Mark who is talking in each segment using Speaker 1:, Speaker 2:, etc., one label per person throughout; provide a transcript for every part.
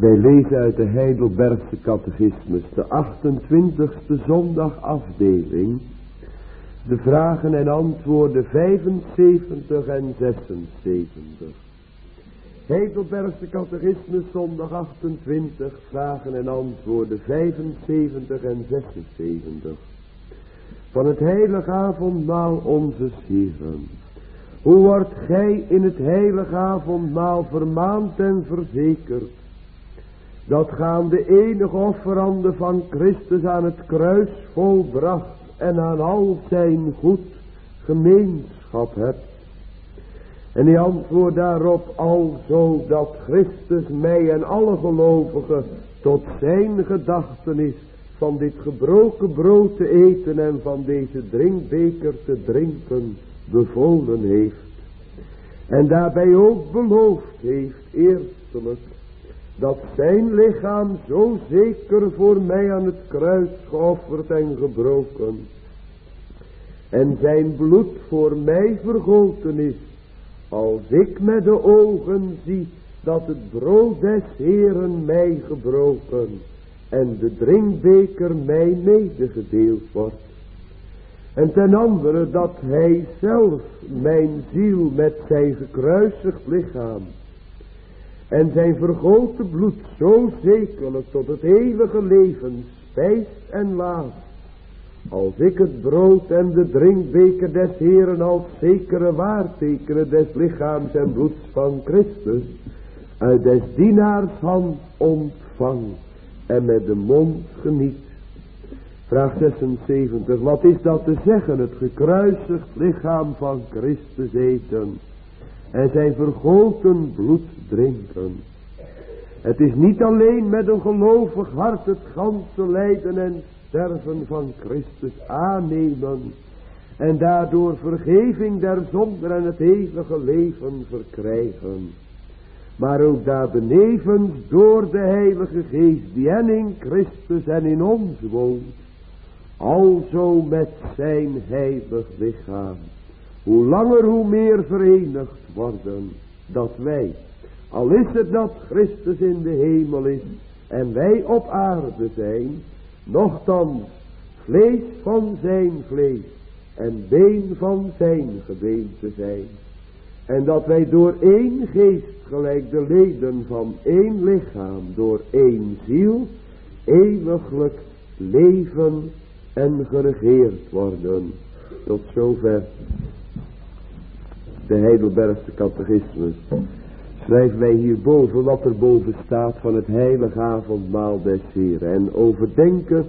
Speaker 1: Wij lezen uit de Heidelbergse Catechismus, de 28e zondagafdeling, de vragen en antwoorden 75 en 76. Heidelbergse Catechismus, zondag 28, vragen en antwoorden 75 en 76. Van het heilige avondmaal onze Heeren. Hoe wordt gij in het heilige avondmaal vermaand en verzekerd, dat gaan de enige offerande van Christus aan het kruis volbracht en aan al zijn goed gemeenschap hebt? En die antwoordt daarop: alzo dat Christus mij en alle gelovigen tot zijn gedachtenis van dit gebroken brood te eten en van deze drinkbeker te drinken bevolen heeft. En daarbij ook beloofd heeft eerstelijk dat zijn lichaam zo zeker voor mij aan het kruis geofferd en gebroken en zijn bloed voor mij vergoten is, als ik met de ogen zie dat het brood des Heeren mij gebroken en de drinkbeker mij medegedeeld wordt. En ten andere dat hij zelf mijn ziel met zijn gekruisigd lichaam en zijn vergoten bloed zo zekerlijk tot het eeuwige leven spijst en laat, als ik het brood en de drinkbeker des Heeren als zekere waartekenen des lichaams en bloeds van Christus uit des dienaars hand ontvang en met de mond geniet. Vraag 76. Wat is dat te zeggen? Het gekruisigd lichaam van Christus eten en zijn vergoten bloed drinken. Het is niet alleen met een gelovig hart het ganse lijden en sterven van Christus aannemen en daardoor vergeving der zonden en het eeuwige leven verkrijgen, maar ook daarbenevens door de Heilige Geest die en in Christus en in ons woont, alzo met zijn heilig lichaam, hoe langer hoe meer verenigd worden, dat wij, al is het dat Christus in de hemel is en wij op aarde zijn, nochtans vlees van zijn vlees en been van zijn gebeente zijn. En dat wij door één geest gelijk de leden van één lichaam door één ziel eeuwiglijk leven en geregeerd worden. Tot zover de Heidelbergse Catechismus. Schrijven wij hierboven wat er boven staat van het heilige avondmaal des Heeren. En overdenken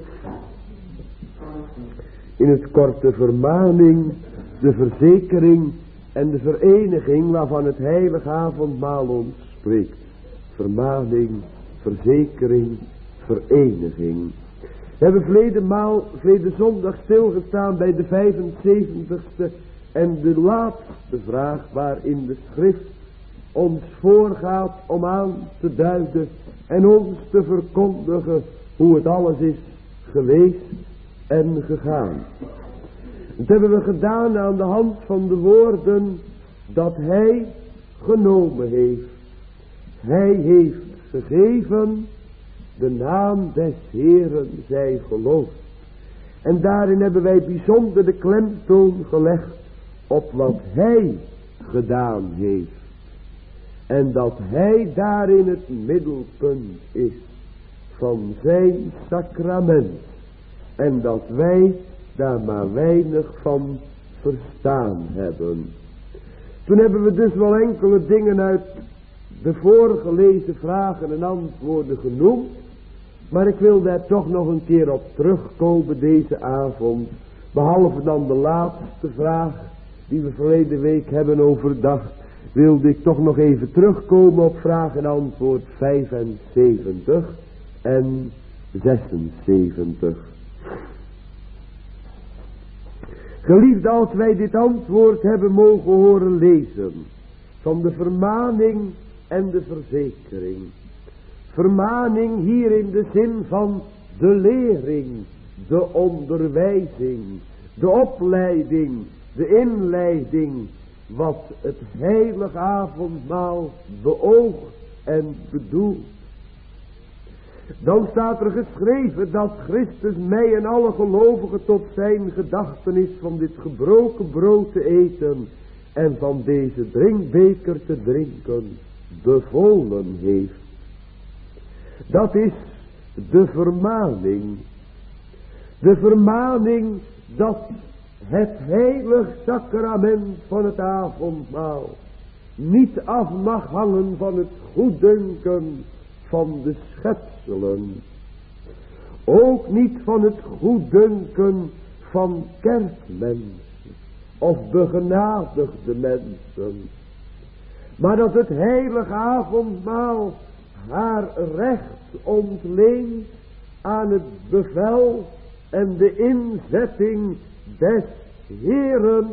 Speaker 1: in het korte vermaning, de verzekering en de vereniging waarvan het heilige avondmaal ons spreekt. Vermaning, verzekering, vereniging. We hebben verleden zondag stilgestaan bij de 75ste en de laatste vraag waarin de schrift ons voorgaat om aan te duiden en ons te verkondigen hoe het alles is geweest en gegaan. Dat hebben we gedaan aan de hand van de woorden dat hij genomen heeft. Hij heeft gegeven, de naam des Heeren zij geloofd. En daarin hebben wij bijzonder de klemtoon gelegd op wat hij gedaan heeft. En dat hij daarin het middelpunt is van zijn sacrament. En dat wij daar maar weinig van verstaan hebben. Toen hebben we dus wel enkele dingen uit de voorgelezen vragen en antwoorden genoemd. Maar ik wil daar toch nog een keer op terugkomen deze avond. Behalve dan de laatste vraag die we verleden week hebben overdacht, wilde ik toch nog even terugkomen op vraag en antwoord 75 en 76. Geliefde, als wij dit antwoord hebben mogen horen lezen van de vermaning en de verzekering. Vermaning hier in de zin van de lering, de onderwijzing, de opleiding, de inleiding, wat het heilige avondmaal beoogt en bedoelt. Dan staat er geschreven dat Christus mij en alle gelovigen tot zijn gedachtenis van dit gebroken brood te eten en van deze drinkbeker te drinken bevolen heeft. Dat is de vermaning. De vermaning dat het heilig sacrament van het avondmaal niet af mag hangen van het goeddunken van de schepselen. Ook niet van het goeddunken van kerkmensen of begenadigde mensen. Maar dat het heilige avondmaal haar recht ontleent aan het bevel en de inzetting des Heeren.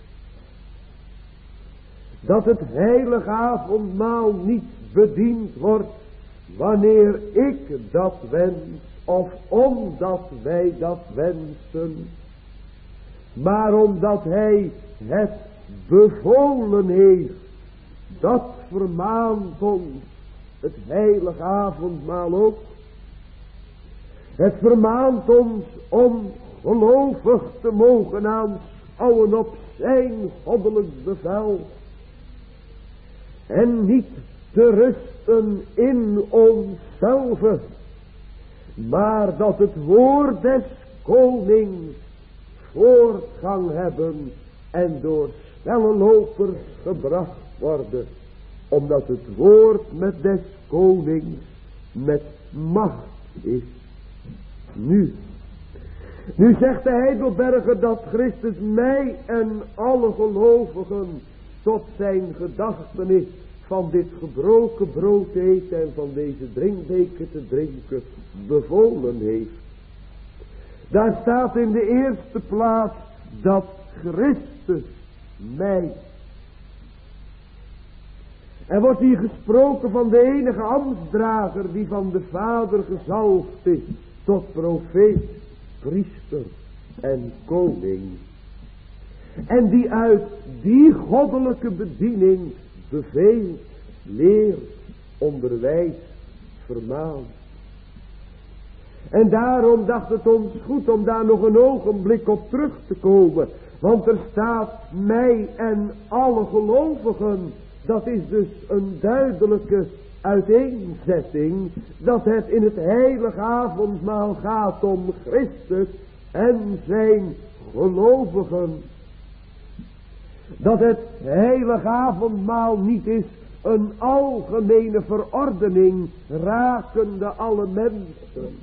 Speaker 1: Dat het heilige avondmaal niet bediend wordt wanneer ik dat wens of omdat wij dat wensen. Maar omdat hij het bevolen heeft. Dat vermaant ons het heilige avondmaal ook. Het vermaant ons om gelovig te mogen aanschouwen op zijn goddelijk bevel. En niet te rusten in onszelf. Maar dat het woord des konings voortgang hebben en door snelle lopers gebracht worden. Omdat het woord met des konings met macht is. Nu zegt de Heidelberger dat Christus mij en alle gelovigen tot zijn gedachtenis van dit gebroken brood te eten en van deze drinkbeker te drinken bevolen heeft. Daar staat in de eerste plaats dat Christus mij. Er wordt hier gesproken van de enige ambtsdrager die van de Vader gezalfd is tot profeet, priester en koning. En die uit die goddelijke bediening beveelt, leert, onderwijst, vermaant. En daarom dacht het ons goed om daar nog een ogenblik op terug te komen. Want er staat mij en alle gelovigen. Dat is dus een duidelijke uiteenzetting. Dat het in het heilige avondmaal gaat om Christus en zijn gelovigen. Dat het heilige avondmaal niet is een algemene verordening rakende alle mensen.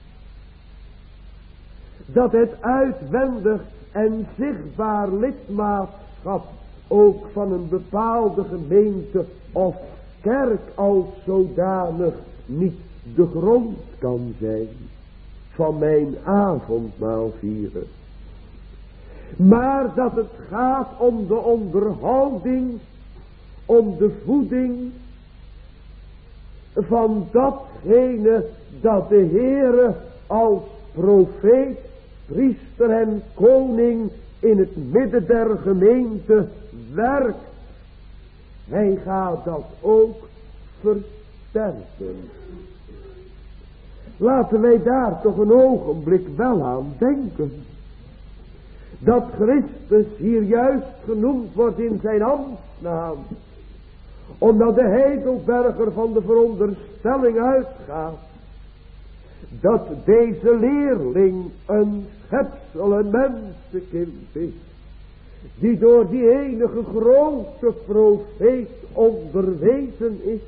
Speaker 1: Dat het uitwendig en zichtbaar lidmaatschap ook van een bepaalde gemeente of kerk als zodanig niet de grond kan zijn van mijn avondmaal vieren. Maar dat het gaat om de onderhouding, om de voeding van datgene dat de Heere als profeet, priester en koning in het midden der gemeente werkt. Hij gaat dat ook versterken. Laten wij daar toch een ogenblik wel aan denken. Dat Christus hier juist genoemd wordt in zijn ambtsnaam. Omdat de Heidelberger van de veronderstelling uitgaat dat deze leerling een schepsel, een mensenkind is. Die door die enige grote profeet onderwezen is.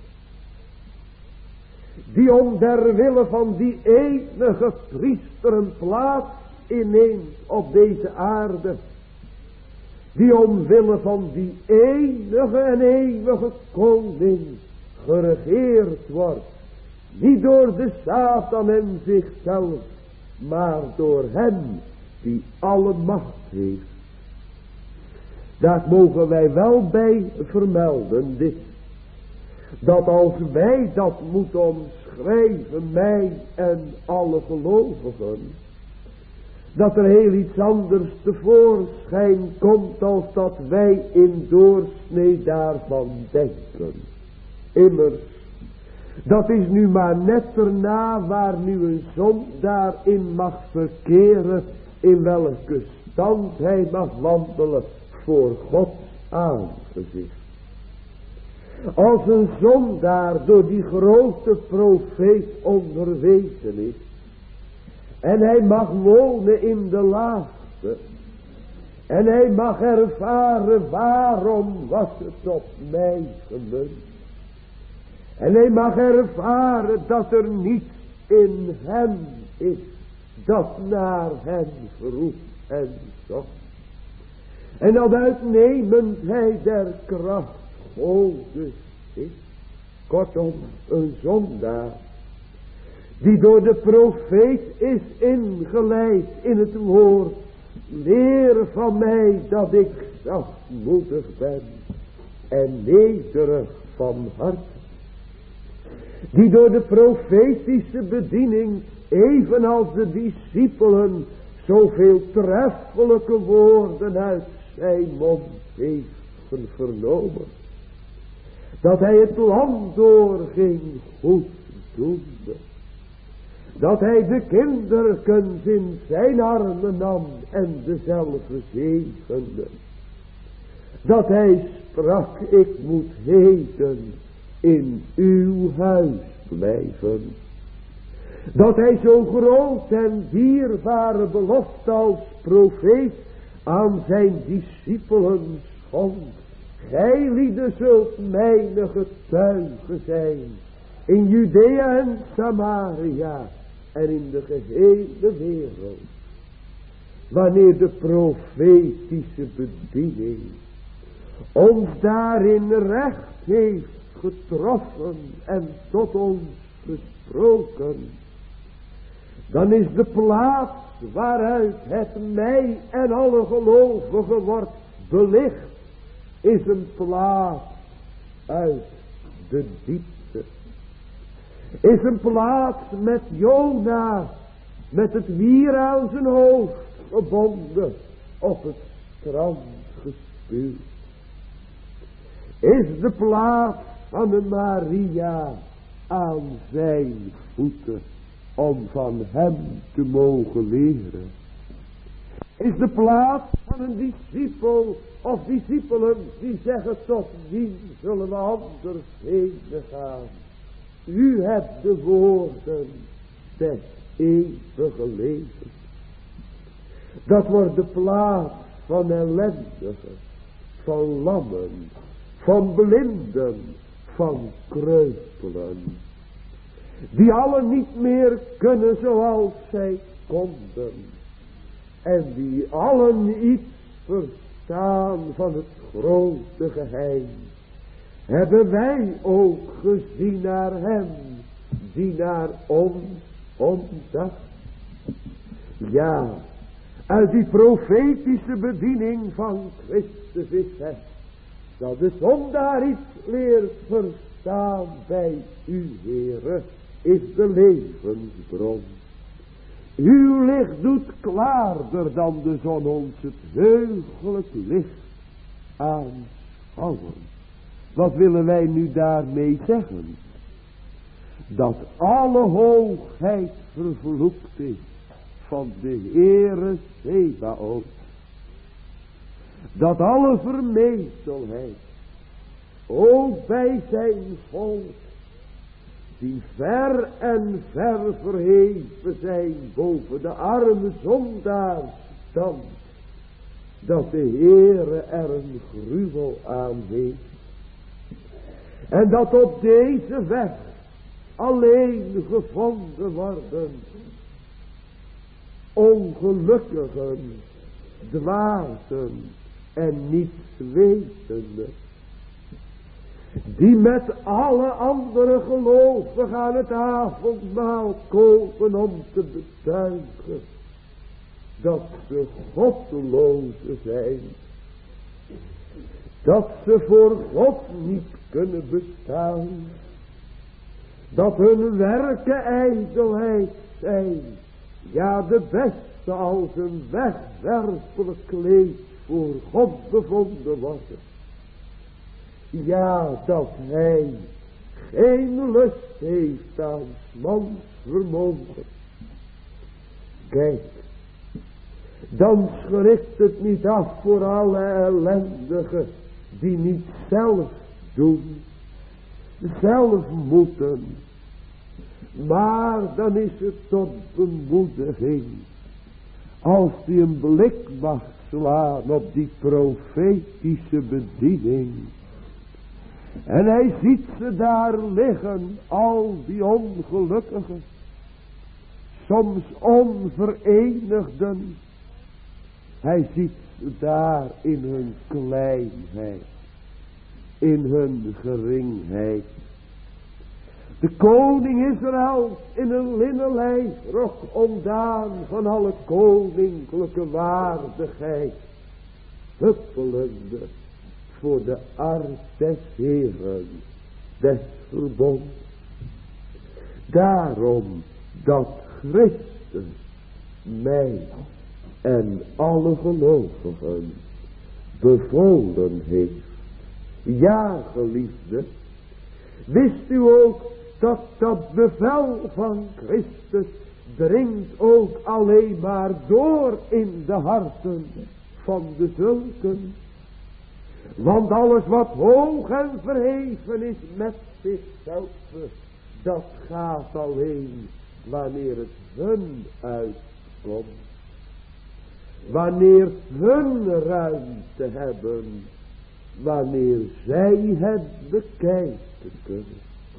Speaker 1: Die om der wille van die enige priester een plaats inneemt op deze aarde. Die omwille van die enige en eeuwige koning geregeerd wordt. Niet door de Satan en zichzelf, maar door hem die alle macht heeft. Daar mogen wij wel bij vermelden dit. Dat als wij dat moeten omschrijven, mij en alle gelovigen, dat er heel iets anders tevoorschijn komt als dat wij in doorsnee daarvan denken. Immers, Dat is nu maar net erna waar nu een zondaar in mag verkeren, in welke stand hij mag wandelen voor Gods aangezicht. Als een zondaar door die grote profeet onderwezen is, en hij mag wonen in de laagte, en hij mag ervaren waarom was het op mij gemunt. En hij mag ervaren dat er niets in hem is dat naar hem roept en zocht. En dat uitnemendheid der kracht Godes is. Kortom, een zondaar die door de profeet is ingeleid in het woord. Leer van mij dat ik zachtmoedig ben en nederig van hart. Die door de profetische bediening, evenals de discipelen, zoveel treffelijke woorden uit zijn mond heeft vernomen. Dat hij het land doorging goed doende. Dat hij de kinderkens in zijn armen nam en dezelfde zegende. Dat hij sprak, ik moet heden in uw huis blijven. Dat hij zo groot en dierbare belofte als profeet aan zijn discipelen schonk. Gij lieden zult mijn getuigen zijn in Judea en Samaria en in de gehele wereld. Wanneer de profetische bediening ons daarin recht heeft getroffen en tot ons gesproken, dan is de plaats waaruit het mij en alle gelovigen wordt belicht, is een plaats uit de diepte. Is een plaats met Jona, met het wier aan zijn hoofd gebonden, op het strand gespuwd. Is de plaats van een Maria aan zijn voeten, om van hem te mogen leren. Is de plaats van een discipel of discipelen die zeggen, tot wie zullen we anders heen gaan? U hebt de woorden des eeuwige levens. Dat wordt de plaats van ellendigen, van lammen, van blinden, van kreupelen. Die allen niet meer kunnen zoals zij konden. En die allen iets verstaan van het grote geheim. Hebben wij ook gezien naar hem die naar ons omdacht. Ja, uit die profetische bediening van Christus is het dat de zondaar iets leert verstaan bij u, Heere, is de levensbron. Uw licht doet klaarder dan de zon ons het heugelijk licht aanschouwen. Wat willen wij nu daarmee zeggen? Dat alle hoogheid vervloekt is van de Heere Zebaoth. Dat alle vermetelheid, ook bij zijn volk, die ver en ver verheven zijn boven de arme zondaars stand, dat de Heere er een gruwel aan heeft. En dat op deze weg alleen gevonden worden ongelukkigen, dwazen en nietswetende, die met alle andere gelovigen aan het avondmaal komen om te betuigen dat ze goddelozen zijn, dat ze voor God niet kunnen bestaan, dat hun werken ijdelheid zijn, ja, de beste als een wegwerpelijk kleed voor God bevonden worden. Ja, dat hij geen lust heeft aan mans vermogen. Kijk, dan schrikt het niet af voor alle ellendigen die niet zelf doen, zelf moeten. Maar dan is het tot bemoediging als die een blik mag slaan op die profetische bediening. En hij ziet ze daar liggen, al die ongelukkigen, soms onverenigden. Hij ziet ze daar in hun kleinheid, in hun geringheid. De koning Israël in een linnen lijfrok, ontdaan van alle koninklijke waardigheid, huppelende voor de ark des Heeren, des verbonds. Daarom dat Christus mij en alle gelovigen bevolen heeft. Ja, geliefde, wist u ook dat bevel van Christus dringt ook alleen maar door in de harten van de zulken. Want alles wat hoog en verheven is met zichzelf, dat gaat alleen wanneer het hun uitkomt. Wanneer hun ruimte hebben, wanneer zij het bekijken kunnen.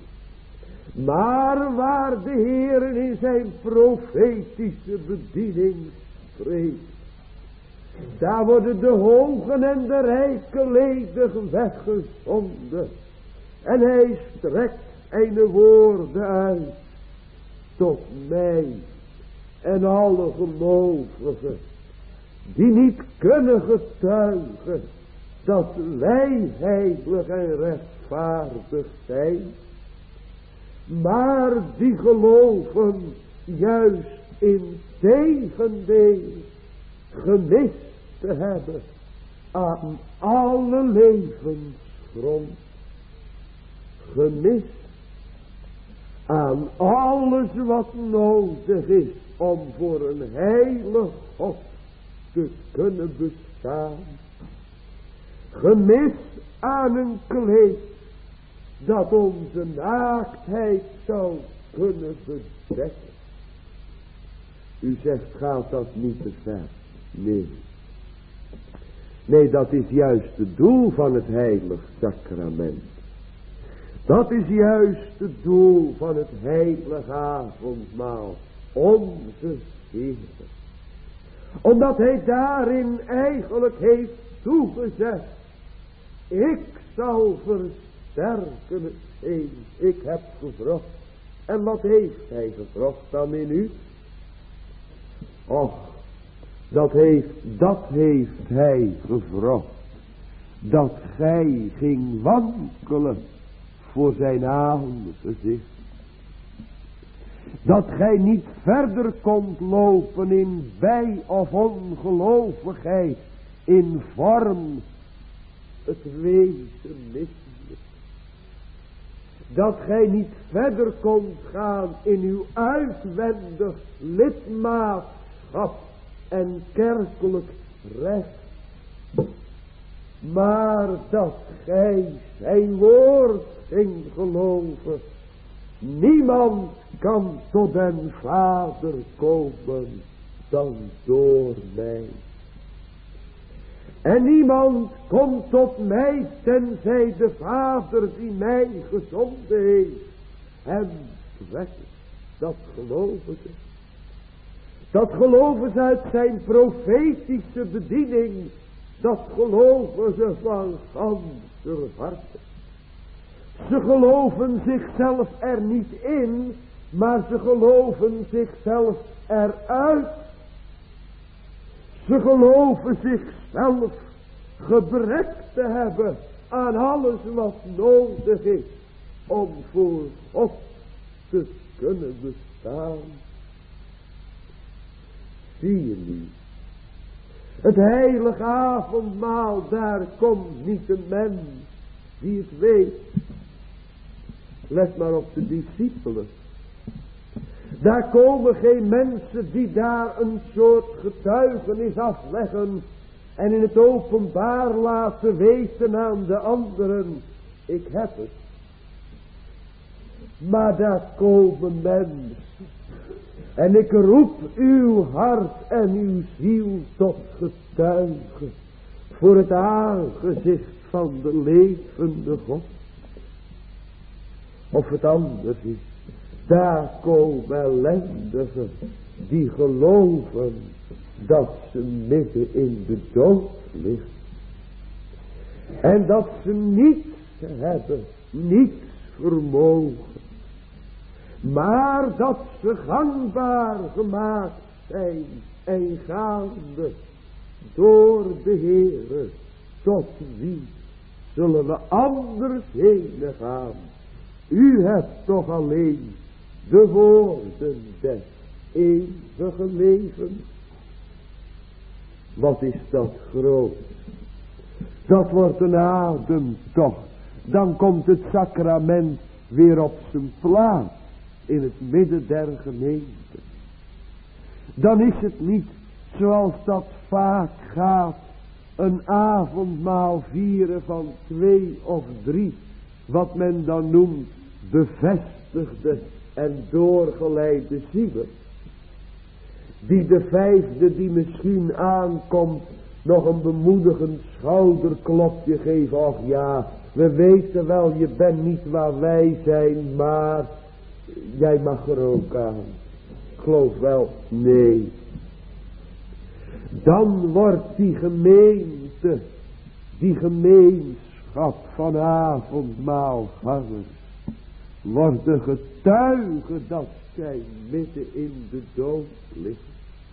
Speaker 1: Maar waar de Heer in zijn profetische bediening spreekt, daar worden de hogen en de rijken ledig weggezonden. En hij strekt zijn woorden uit tot mij en alle gelovigen die niet kunnen getuigen dat wij heilig en rechtvaardig zijn, maar die geloven juist in tegendeel gemist te hebben aan alle levensgrond, gemist aan alles wat nodig is om voor een heilig God te kunnen bestaan, gemist aan een kleed dat onze naaktheid zou kunnen bedekken. U zegt, gaat dat niet te ver? Nee. Nee, dat is juist het doel van het heilig sacrament. Dat is juist het doel van het heilige avondmaal, onze Heer. Omdat hij daarin eigenlijk heeft toegezegd, ik zal versterken het een, ik heb gevrocht. En wat heeft hij gevrocht dan in u? Och, dat heeft hij gevrocht, dat gij ging wankelen voor zijn aangezicht. Dat gij niet verder kondt lopen in bij of ongelovigheid, in vorm het wezen misselijk. Dat gij niet verder kondt gaan in uw uitwendig lidmaatschap en kerkelijk recht. Maar dat gij zijn woord ging geloven. Niemand kan tot den Vader komen dan door mij. En niemand komt tot mij tenzij de Vader die mij gezonden heeft hem wekt. Dat geloven ze. Dat geloven ze uit zijn profetische bediening. Dat geloven ze van ganser harte. Ze geloven zichzelf er niet in, maar ze geloven zichzelf eruit. Ze geloven zichzelf gebrek te hebben aan alles wat nodig is om voor God te kunnen bestaan. Zie je niet? Het heilige avondmaal, daar komt niet een mens die het weet. Let maar op de discipelen. Daar komen geen mensen die daar een soort getuigenis afleggen en in het openbaar laten weten aan de anderen, ik heb het. Maar daar komen mensen. En ik roep uw hart en uw ziel tot getuige voor het aangezicht van de levende God. Of het anders is. Daar komen ellendigen die geloven dat ze midden in de dood ligt. En dat ze niets hebben, niets vermogen. Maar dat ze gangbaar gemaakt zijn en gaande door de Heere. Tot wie zullen we anders heen gaan? U hebt toch alleen de woorden des eeuwige levens. Wat is dat groot? Dat wordt een ademtocht. Dan komt het sacrament weer op zijn plaats in het midden der gemeente. Dan is het niet zoals dat vaak gaat, een avondmaal vieren van 2 of 3, wat men dan noemt bevestigde en doorgeleide zielen. Die de 5e die misschien aankomt nog een bemoedigend schouderklopje geven. Och ja, we weten wel, je bent niet waar wij zijn, maar jij mag er ook aan. Ik geloof wel, nee. Dan wordt die gemeente, die gemeenschap van avondmaalgangers, wordt de getuige dat zij midden in de dood liggen.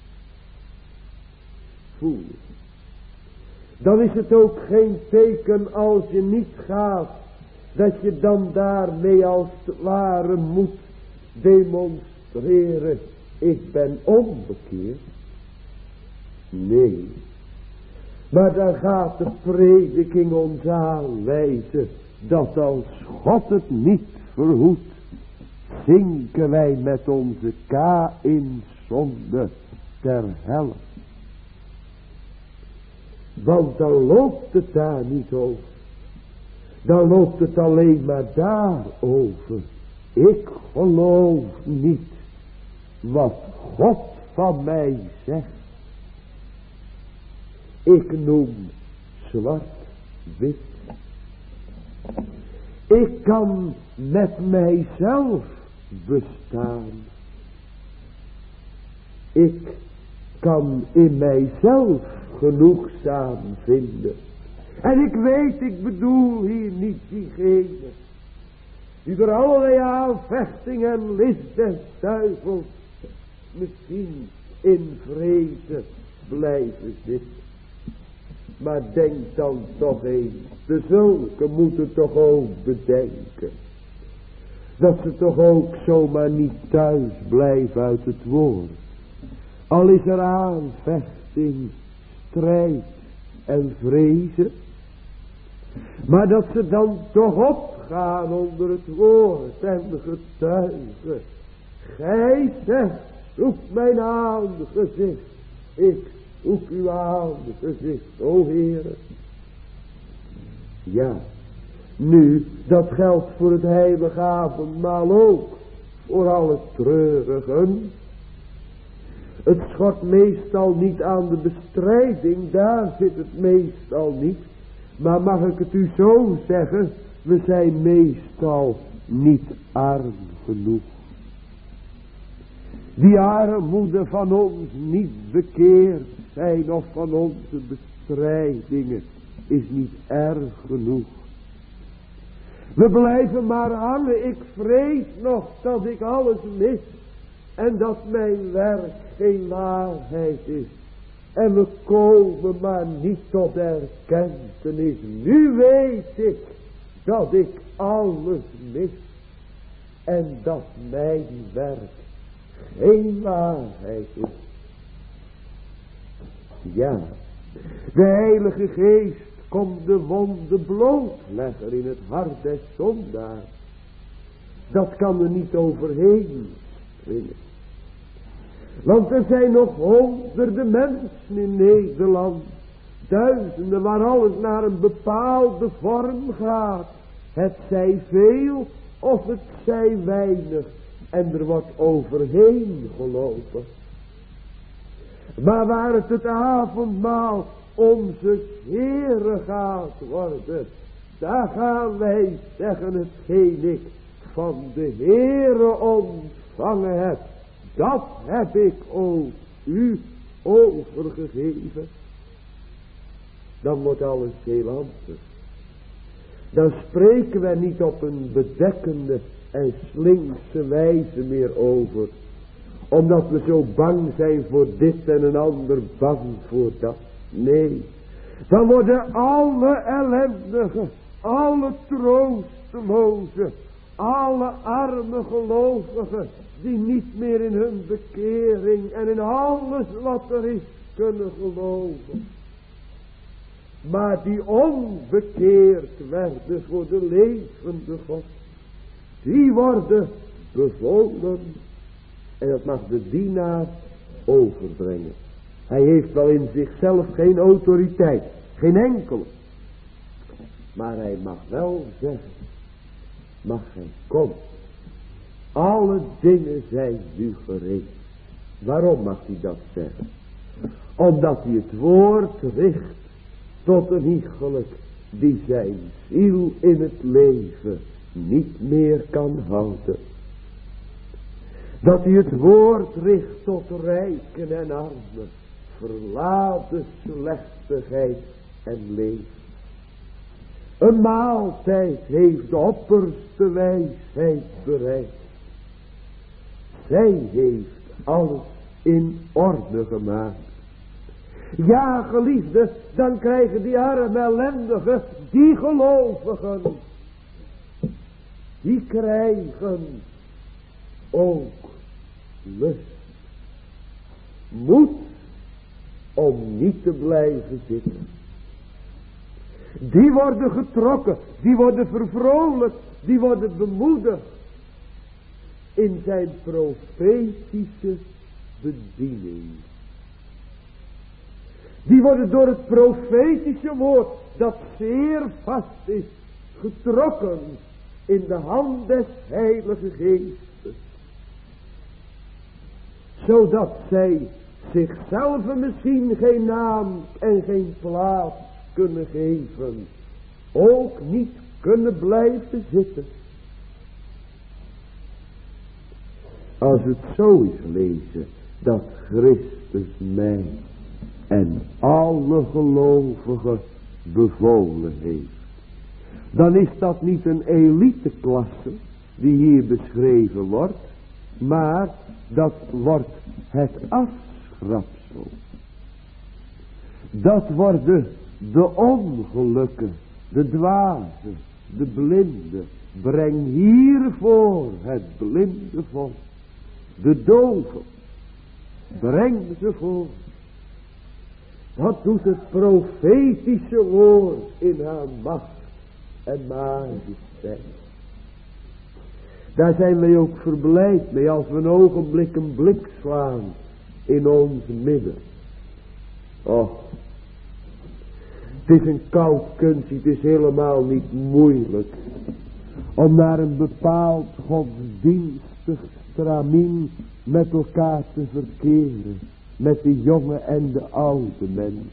Speaker 1: Voel je. Dan is het ook geen teken als je niet gaat, dat je dan daarmee als het ware moet demonstreren, ik ben onbekeerd. Nee, maar dan gaat de prediking ons aanwijzen dat als God het niet verhoedt, zinken wij met onze in zonde ter helle. Want dan loopt het daar niet over. Dan loopt het alleen maar daarover. Ik geloof niet wat God van mij zegt. Ik noem zwart-wit. Ik kan met mijzelf bestaan. Ik kan in mijzelf genoegzaam vinden. En ik weet, ik bedoel hier niet diegene die door allerlei aanvechting en list des duivels misschien in vrede blijven zitten. Maar denk dan toch eens, de zulken moeten toch ook bedenken dat ze toch ook zomaar niet thuis blijven uit het woord. Al is er aanvechting, strijd en vrezen, maar dat ze dan toch opgaan onder het woord en getuigen. Gij zegt, zoek mijn aangezicht, ik zoek uw aangezicht, o Heere. Ja, nu, dat geldt voor het heilige avondmaal ook, voor alle treurigen. Het schort meestal niet aan de bestrijding, daar zit het meestal niet. Maar mag ik het u zo zeggen, we zijn meestal niet arm genoeg. Die armoede van ons niet bekeerd zijn of van onze bestrijdingen is niet erg genoeg. We blijven maar hangen, ik vrees nog dat ik alles mis en dat mijn werk geen waarheid is. En we komen maar niet tot erkentenis. Nu weet ik dat ik alles mis en dat mijn werk geen waarheid is. Ja, de Heilige Geest komt de wonde blootlegger in het hart des zondaars. Dat kan er niet overheen springen. Want er zijn nog honderden mensen in Nederland. Duizenden waar alles naar een bepaalde vorm gaat. Het zij veel of het zij weinig. En er wordt overheen gelopen. Maar waar het avondmaal onze Heere gaat worden. Daar gaan wij zeggen hetgeen ik van de Heere ontvangen heb. Dat heb ik ook u overgegeven. Dan wordt alles heel anders. Dan spreken wij niet op een bedekkende en slinkse wijze meer over. Omdat we zo bang zijn voor dit en een ander bang voor dat. Nee. Dan worden alle ellendigen, alle troostelozen, alle arme gelovigen, die niet meer in hun bekering en in alles wat er is kunnen geloven. Maar die onbekeerd werden voor de levende God. Die worden bevolen. En dat mag de dienaar overbrengen. Hij heeft wel in zichzelf geen autoriteit. Geen enkele. Maar hij mag wel zeggen. Mag hij komen. Alle dingen zijn nu gereed. Waarom mag hij dat zeggen? Omdat hij het woord richt tot een iegelijk die zijn ziel in het leven niet meer kan houden. Dat hij het woord richt tot rijken en armen, verlaten slechtigheid en leven. Een maaltijd heeft de opperste wijsheid bereikt. Zij heeft alles in orde gemaakt. Ja, geliefde, dan krijgen die arme ellendigen, die gelovigen, die krijgen ook lust, moed om niet te blijven zitten. Die worden getrokken, die worden vervrolijkt, die worden bemoedigd in zijn profetische bediening. Die worden door het profetische woord, dat zeer vast is, getrokken in de hand des Heilige Geestes. Zodat zij zichzelf misschien geen naam en geen plaats kunnen geven. Ook niet kunnen blijven zitten. Als het zo is lezen, dat Christus mij en alle gelovigen bevolen heeft. Dan is dat niet een eliteklasse die hier beschreven wordt. Maar dat wordt het afschrapsel. Dat worden de ongelukken, de dwazen, de blinden. Breng hiervoor het blinde volk. De doven. Breng ze voor. Dat doet het profetische woord in haar macht en majesteit. Daar zijn wij ook verblijd mee als we een ogenblik een blik slaan in ons midden. Och, het is een koud kunstje, het is helemaal niet moeilijk om naar een bepaald godsdienstig stramien met elkaar te verkeren. Met de jonge en de oude mens.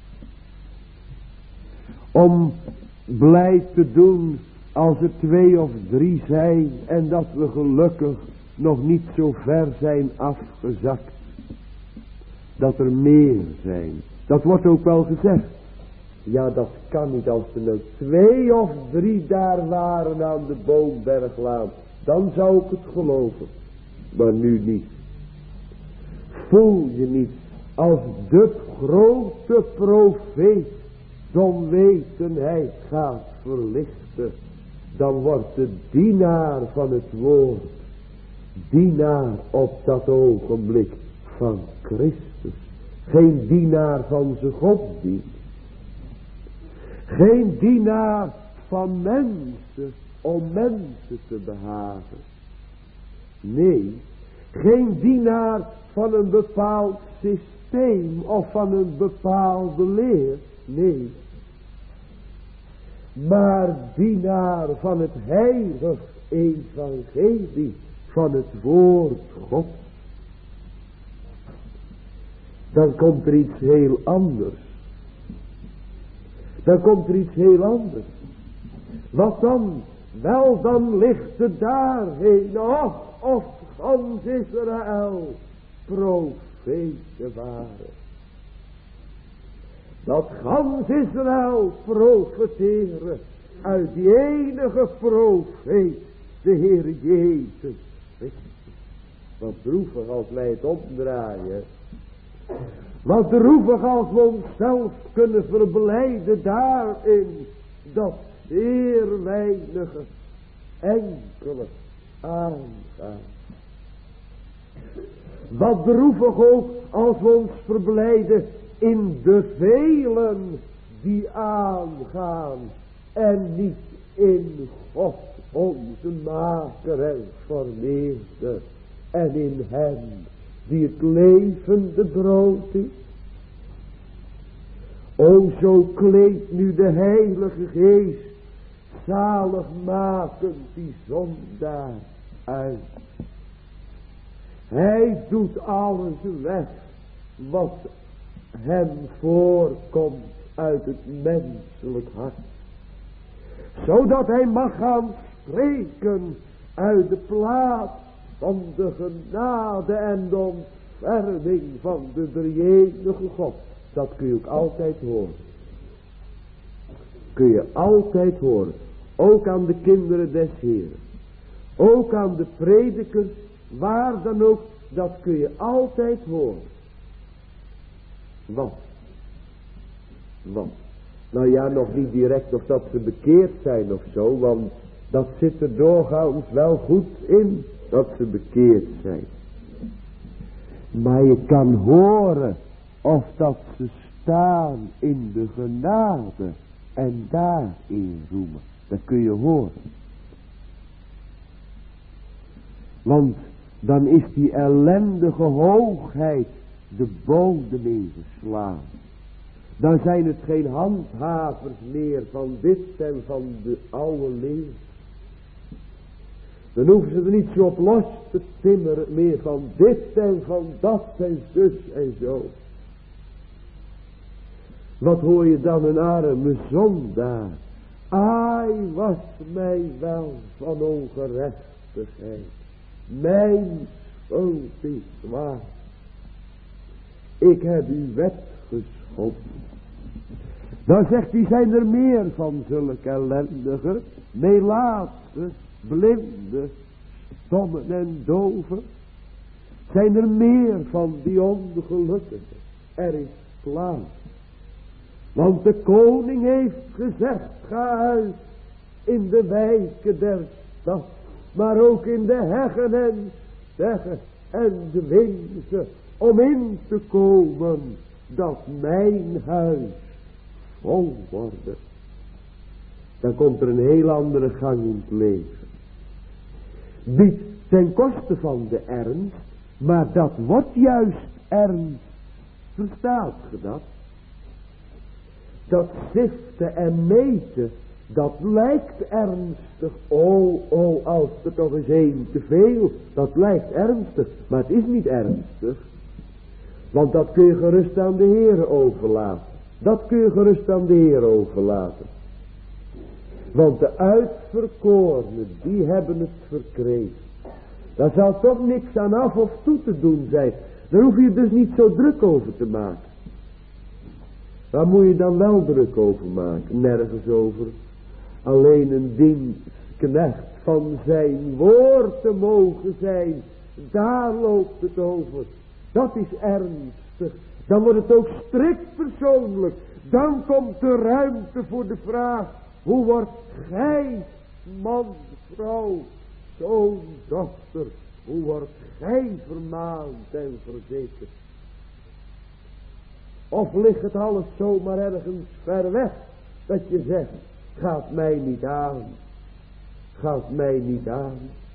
Speaker 1: Om blij te doen als er 2 of 3 zijn. En dat we gelukkig nog niet zo ver zijn afgezakt. Dat er meer zijn. Dat wordt ook wel gezegd. Ja, dat kan niet. Als er nou 2 of 3 daar waren aan de Boomberglaan. Dan zou ik het geloven. Maar nu niet. Voel je niet als de grote profeet de onwetendheid gaat verlichten. Dan wordt de dienaar van het woord. Dienaar op dat ogenblik van Christus. Geen dienaar van zijn godsdienst. Geen dienaar van mensen om mensen te behagen. Nee, geen dienaar van een bepaald systeem of van een bepaalde leer. Nee, maar dienaar van het heilig evangelie, van het woord God. Dan komt er iets heel anders. Dan komt er iets heel anders. Wat dan? Wel, dan ligt het daarheen. Of gans Israël profeten waren. Dat gans Israël profeteren uit die enige profeet, de Heer Jezus Christus. Wat droevig als wij het omdraaien. Wat droevig als we onszelf kunnen verblijden daarin, dat zeer weinige enkele aangaan. Wat droevig ook als we ons verblijden in de velen die aangaan en niet in God onze maker en vermeerder en in hem die het levende brood is. O, zo kleedt nu de Heilige Geest zaligmakend die zondaar uit. Hij doet alles weg wat hem voorkomt uit het menselijk hart. Zodat hij mag gaan spreken uit de plaats van de genade en de ontferming van de drie-enige God. Dat kun je ook altijd horen. Kun je altijd horen. Ook aan de kinderen des Heeren. Ook aan de predikers. Waar dan ook. Dat kun je altijd horen. Wat? Nou ja, nog niet direct of dat ze bekeerd zijn of zo. Want dat zit er doorgaans wel goed in. Dat ze bekeerd zijn. Maar je kan horen of dat ze staan in de genade en daarin roemen. Dat kun je horen. Want dan is die ellendige hoogheid de bodem ingeslagen. Dan zijn het geen handhavers meer van dit en van de oude leer. Dan hoeven ze er niet zo op los te timmeren meer van dit en van dat en zus en zo. Wat hoor je dan een arme zondaar? Ai, was mij wel van ongerechtigheid. Mijn schuld is zwaar. Ik heb uw wet geschonden. Dan zegt hij, zijn er meer van zulke ellendigen, melaatsen, blinden, stommen en doven? Zijn er meer van die ongelukkigen? Er is klaar. Want de koning heeft gezegd, ga uit in de wijken der stad, maar ook in de heggen en steggen en de winzen, om in te komen dat mijn huis vol wordt. Dan komt er een heel andere gang in het leven. Niet ten koste van de ernst, maar dat wordt juist ernst. Verstaat ge dat? Dat ziften en meten, dat lijkt ernstig. Oh, als er toch eens één te veel, dat lijkt ernstig. Maar het is niet ernstig. Want dat kun je gerust aan de Heer overlaten. Dat kun je gerust aan de Heer overlaten. Want de uitverkorenen, die hebben het verkregen. Daar zal toch niks aan af of toe te doen zijn. Daar hoef je dus niet zo druk over te maken. Waar moet je dan wel druk over maken? Nergens over. Alleen een dienstknecht van zijn woord te mogen zijn. Daar loopt het over. Dat is ernstig. Dan wordt het ook strikt persoonlijk. Dan komt de ruimte voor de vraag. Hoe wordt gij, man, vrouw, zoon, dochter. Hoe wordt gij vermaand en verzekerd? Of ligt het alles zomaar ergens ver weg. Dat je zegt, gaat mij niet aan. gaat mij niet aan.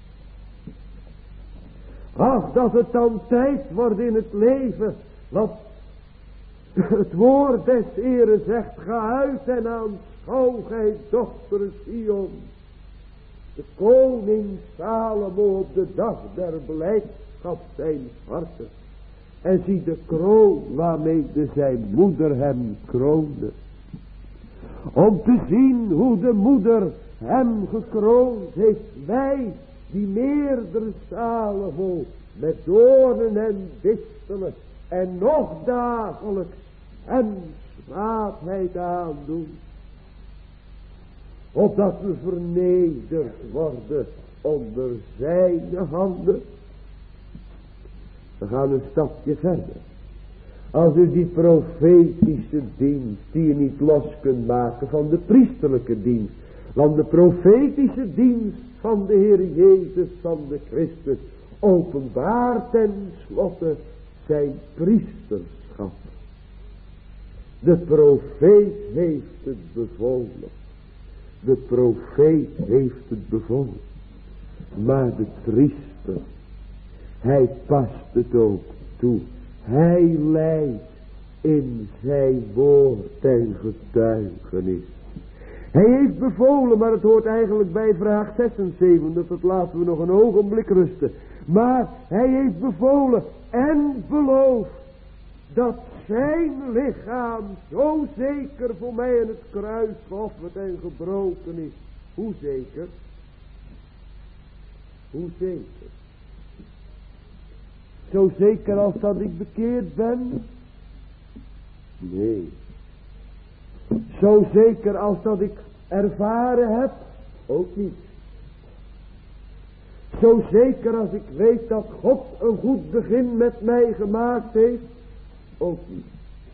Speaker 1: Ach, dat het dan tijd wordt in het leven, want het woord des Heeren zegt, ga uit en aanschouw gij dochter Sion. De koning Salomo op de dag der blijdschap zijn harten. En zie de kroon waarmee zijn moeder hem kroonde. Om te zien hoe de moeder hem gekroond heeft. Wij die meerdere Salomo met doornen en distelen en nog dagelijks en smaadheid aandoen. Opdat we vernederd worden onder zijn handen. We gaan een stapje verder. Als u die profetische dienst, die je niet los kunt maken van de priesterlijke dienst. Want de profetische dienst van de Heer Jezus van de Christus openbaart ten slotte zijn priesterschap. De profeet heeft het bevolen. De profeet heeft het bevolen. Maar de priester, hij past het ook toe. Hij leidt in zijn woord en getuigenis. Hij heeft bevolen, maar het hoort eigenlijk bij vraag 76. Dat laten we nog een ogenblik rusten. Maar hij heeft bevolen en beloofd dat zijn lichaam zo zeker voor mij in het kruis geofferd en gebroken is. Hoe zeker? Hoe zeker? Zo zeker als dat ik bekeerd ben? Nee. Zo zeker als dat ik ervaren heb? Ook niet. Zo zeker als ik weet dat God een goed begin met mij gemaakt heeft? Ook niet.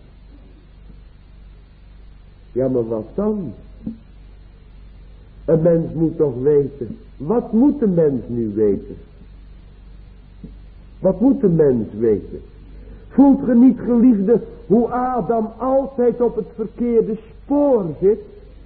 Speaker 1: Ja, maar wat dan? Een mens moet toch weten. Wat moet een mens nu weten? Wat moet een mens weten? Voelt ge niet, geliefde, hoe Adam altijd op het verkeerde spoor zit?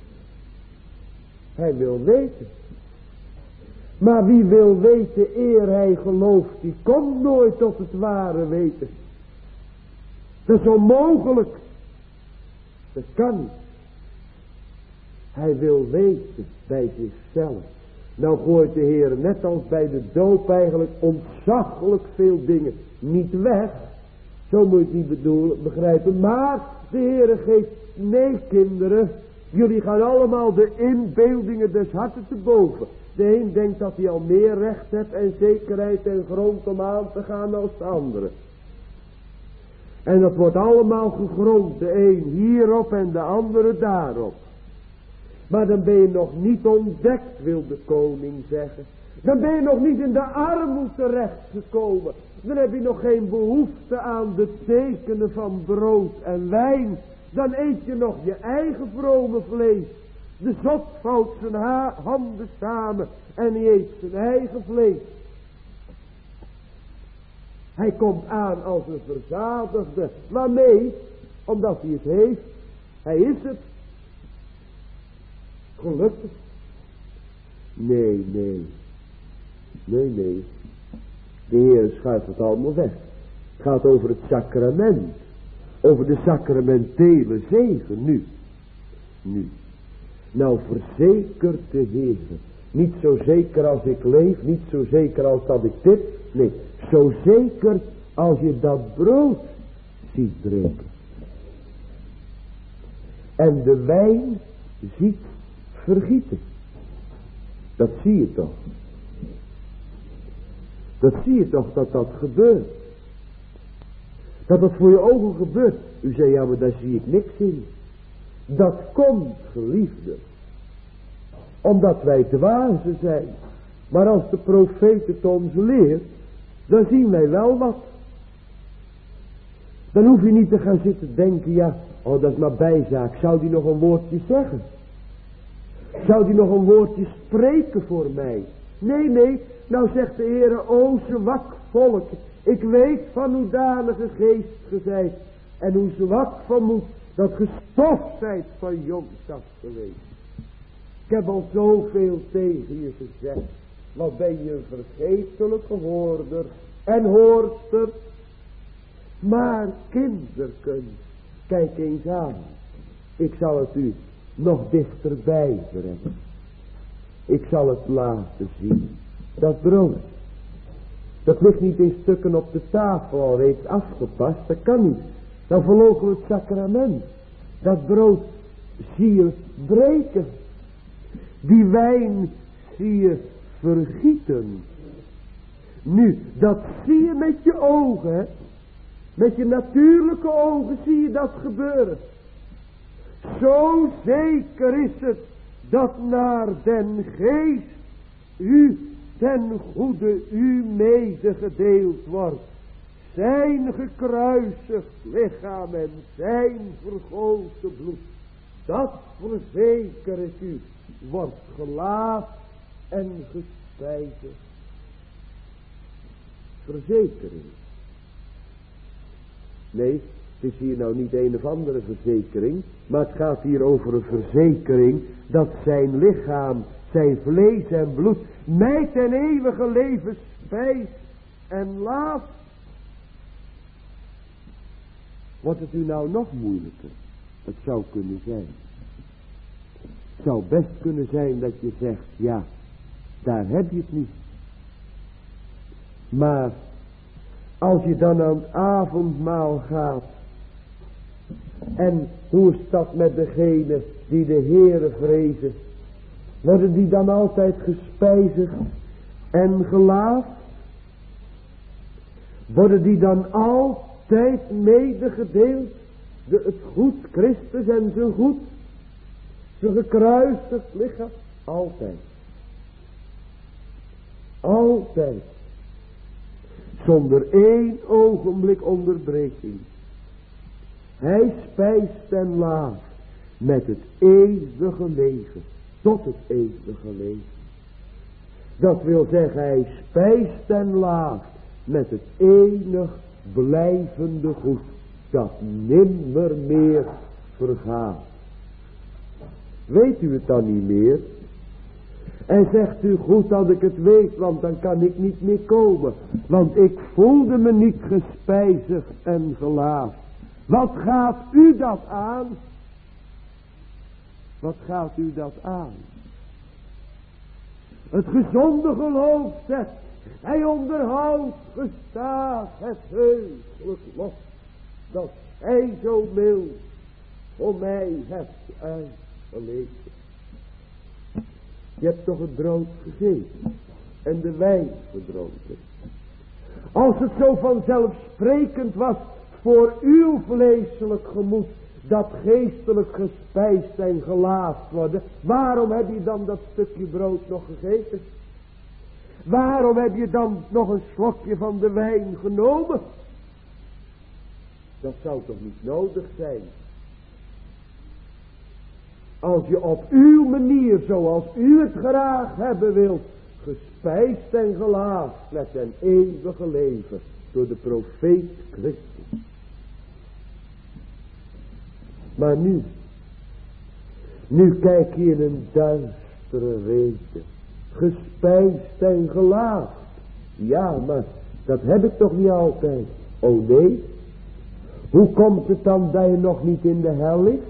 Speaker 1: Hij wil weten. Maar wie wil weten eer hij gelooft, die komt nooit tot het ware weten. Dat is onmogelijk. Dat kan niet. Hij wil weten bij zichzelf. Nou gooit de Heer net als bij de doop eigenlijk ontzaglijk veel dingen niet weg. Zo moet je het niet begrijpen. Maar de Heer geeft, nee kinderen, jullie gaan allemaal de inbeeldingen des harten te boven. De een denkt dat hij al meer recht heeft en zekerheid en grond om aan te gaan als de andere. En dat wordt allemaal gegrond. De een hierop en de andere daarop. Maar dan ben je nog niet ontdekt, wil de koning zeggen. Dan ben je nog niet in de armoede terechtgekomen. Dan heb je nog geen behoefte aan de tekenen van brood en wijn. Dan eet je nog je eigen vrome vlees. De zot vouwt zijn handen samen en hij eet zijn eigen vlees. Hij komt aan als een verzadigde. Waarmee? Omdat hij het heeft. Hij is het. Gelukkig. Nee. De Heer schuift het allemaal weg. Het gaat over het sacrament. Over de sacramentele zegen nu. Nou verzekert de Heer. Niet zo zeker als ik leef. Niet zo zeker als dat ik dit. Nee. Zo zeker als je dat brood ziet breken. En de wijn ziet vergieten. Dat zie je toch. Dat zie je toch dat dat gebeurt. Dat dat voor je ogen gebeurt. U zei ja maar daar zie ik niks in. Dat komt geliefde. Omdat wij dwazen zijn. Maar als de profeet het ons leert. Dan zien wij wel wat. Dan hoef je niet te gaan zitten denken. Ja, oh dat is maar bijzaak. Zou die nog een woordje zeggen? Zou die nog een woordje spreken voor mij? Nee. Nou zegt de Heer, o zwak volk. Ik weet van hoe danige geest ge zijt. En hoe zwak van moed. Dat gestoft zijt van jongs af geweest. Ik heb al zoveel tegen je gezegd. Wat ben je een vergeetelijke hoorder en hoorster. Maar kinderken, kijk eens aan. Ik zal het u nog dichterbij brengen. Ik zal het laten zien. Dat brood. Dat ligt niet in stukken op de tafel al reeds afgepast. Dat kan niet. Dan verloochen we het sacrament. Dat brood zie je breken. Die wijn zie je vergieten. Nu, dat zie je met je ogen. Hè? Met je natuurlijke ogen zie je dat gebeuren. Zo zeker is het dat naar den geest u ten goede u medegedeeld wordt. Zijn gekruisigd lichaam en zijn vergoten bloed. Dat verzeker ik u wordt gelaafd en gespijzigd. Verzekering. Nee, het is hier nou niet een of andere verzekering, maar het gaat hier over een verzekering dat zijn lichaam, zijn vlees en bloed mij ten eeuwige leven spijst en laat. Wordt het u nou nog moeilijker? Het zou kunnen zijn. Het zou best kunnen zijn dat je zegt, ja, daar heb je het niet. Maar als je dan aan het avondmaal gaat, en hoe is dat met degene die de Heere vrezen? Worden die dan altijd gespijzigd en gelaafd? Worden die dan altijd medegedeeld? Het goed Christus en zijn goed? Zijn gekruisigd lichaam? Altijd. Altijd. Zonder één ogenblik onderbreking. Hij spijst en laaft met het eeuwige leven. Tot het eeuwige leven. Dat wil zeggen, hij spijst en laaft met het enig blijvende goed. Dat nimmer meer vergaat. Weet u het dan niet meer? En zegt u, goed dat ik het weet, want dan kan ik niet meer komen. Want ik voelde me niet gespijzigd en gelaafd. Wat gaat u dat aan? Wat gaat u dat aan? Het gezonde geloof zegt, hij onderhoudt gestaag het heugelijk lot, dat hij zo mild voor mij heeft uitgelegen. Je hebt toch het brood gegeten en de wijn gedronken. Als het zo vanzelfsprekend was voor uw vleeselijk gemoed dat geestelijk gespijsd en gelaafd worden, waarom heb je dan dat stukje brood nog gegeten? Waarom heb je dan nog een slokje van de wijn genomen? Dat zou toch niet nodig zijn? Als je op uw manier, zoals u het graag hebben wilt, gespijsd en gelaafd met zijn eeuwige leven door de profeet Christus. Maar nu kijk je in een duistere reden. Gespijsd en gelaafd. Ja, maar dat heb ik toch niet altijd. Oh nee. Hoe komt het dan dat je nog niet in de hel ligt?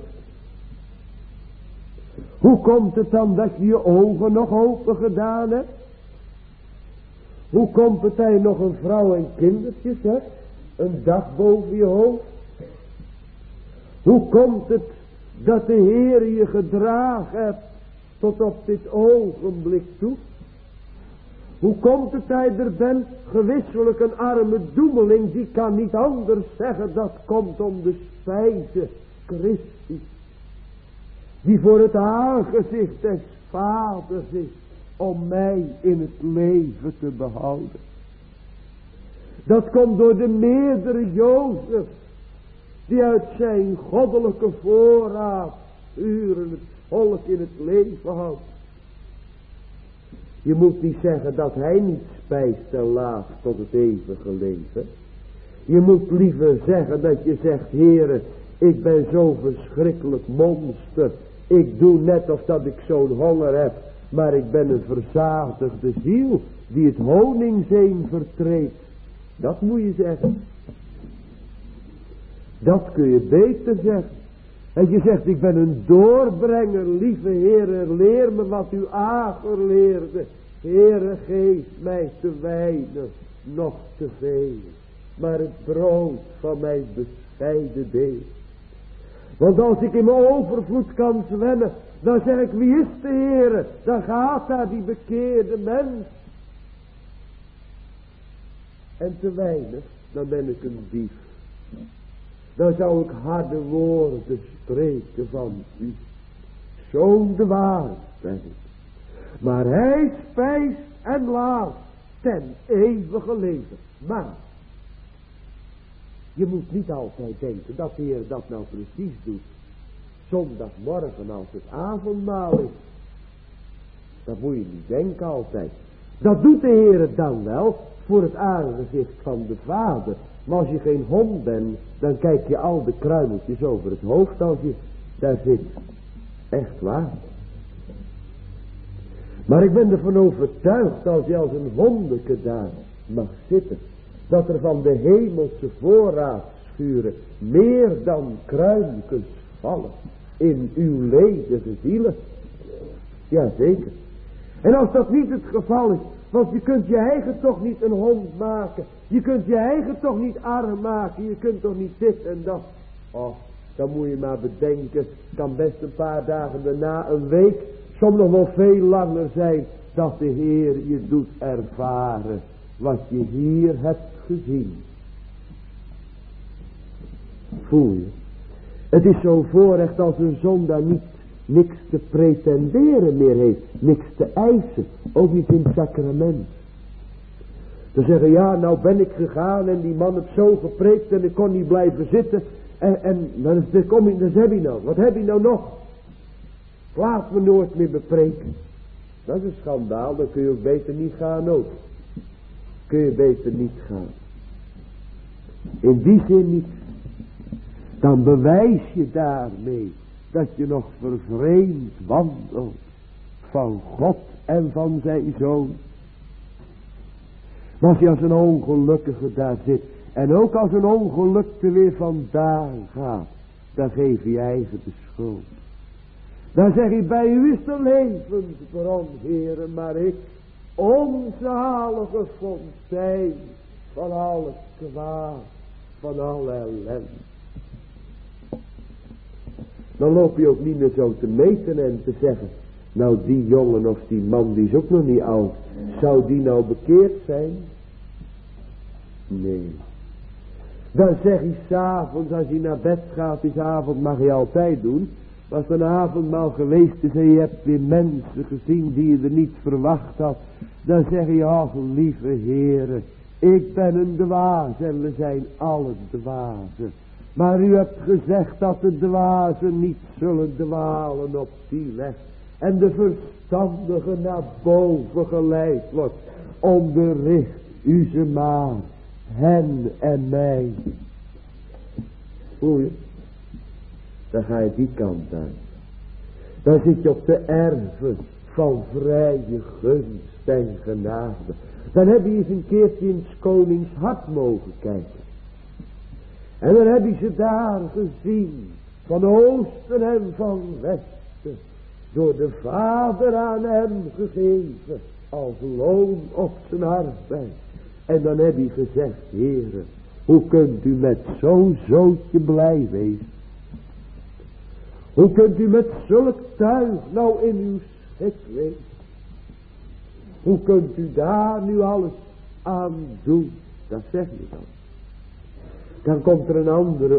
Speaker 1: Hoe komt het dan dat je je ogen nog open gedaan hebt? Hoe komt het dat je nog een vrouw en kindertjes hebt? Een dak boven je hoofd? Hoe komt het dat de Heer je gedragen hebt tot op dit ogenblik toe? Hoe komt het dat je er bent? Gewisselijk een arme doemeling, die kan niet anders zeggen, dat komt om de spijze Christi. Die voor het aangezicht des Vaders is, om mij in het leven te behouden. Dat komt door de meerdere Jozef, die uit zijn goddelijke voorraad uren het volk in het leven houdt. Je moet niet zeggen dat hij niet spijst en laaft tot het eeuwige leven. Je moet liever zeggen dat je zegt, Heere, ik ben zo verschrikkelijk monster. Ik doe net of dat ik zo'n honger heb. Maar ik ben een verzadigde ziel die het honingzeem vertreedt. Dat moet je zeggen. Dat kun je beter zeggen. En je zegt, ik ben een doorbrenger, lieve Heere, leer me wat uw Ager leerde. Heere, geef mij te weinig, nog te veel, maar het brood van mijn bescheiden deel. Want als ik in mijn overvloed kan zwemmen, dan zeg ik, wie is de Heere? Dan gaat daar die bekeerde mens. En te weinig, dan ben ik een dief. Dan zou ik harde woorden spreken van u. Zo'n dwaas ben ik. Maar hij spijst en laat ten eeuwige leven. Maar je moet niet altijd denken dat de Heer dat nou precies doet. Zondagmorgen als het avondmaal is. Dat moet je niet denken altijd. Dat doet de Heer dan wel voor het aangezicht van de Vader. Maar als je geen hond bent, dan kijk je al de kruimeltjes over het hoofd als je daar zit. Echt waar. Maar ik ben ervan overtuigd, als je als een hondeke daar mag zitten, dat er van de hemelse voorraadschuren meer dan kruimeltjes vallen in uw ledige zielen. Jazeker. En als dat niet het geval is, want je kunt je eigen toch niet een hond maken. Je kunt je eigen toch niet arm maken. Je kunt toch niet dit en dat. Oh, dan moet je maar bedenken. Het kan best een paar dagen daarna, een week, soms nog wel veel langer zijn, dat de Heer je doet ervaren wat je hier hebt gezien. Voel je? Het is zo'n voorrecht als een zondaar niks te pretenderen meer heeft. Niks te eisen. Ook niet in het sacrament. Te zeggen, ja, nou ben ik gegaan en die man heeft zo gepreekt en ik kon niet blijven zitten. En dan heb je nou. Wat heb je nou nog? Laat me nooit meer bepreken. Dat is een schandaal, dan kun je ook beter niet gaan ook. Kun je beter niet gaan. In die zin niet. Dan bewijs je daarmee dat je nog vervreemd wandelt van God en van zijn Zoon. Maar als je als een ongelukkige daar zit en ook als een ongelukte weer vandaan gaat, dan geef je eigen de schuld. Dan zeg je, bij u is de levensbron, Heere, maar ik, onzalige fontein van al het kwaad, van alle ellende. Dan loop je ook niet meer zo te meten en te zeggen, nou die jongen of die man die is ook nog niet oud, zou die nou bekeerd zijn? Nee. Dan zeg je 's avonds als je naar bed gaat, is avond mag je altijd doen. Maar als er een avondmaal geweest is en je hebt weer mensen gezien die je er niet verwacht had, dan zeg je, ach lieve Heere, ik ben een dwaas en we zijn allen dwazen. Maar u hebt gezegd dat de dwazen niet zullen dwalen op die weg. En de verstandige naar boven geleid wordt. Onderricht u ze maar, hen en mij. Voel je? Dan ga je die kant uit. Dan zit je op de erven van vrije gunst en genade. Dan heb je eens een keertje in 's konings hart mogen kijken. En dan heb je ze daar gezien, van oosten en van westen, door de Vader aan hem gegeven, als loon op zijn arbeid. En dan heb je gezegd, Heere, hoe kunt u met zo'n zootje blij wezen? Hoe kunt u met zulk tuig nou in uw schik wezen? Hoe kunt u daar nu alles aan doen? Dat zeg je dan. Dan komt er een andere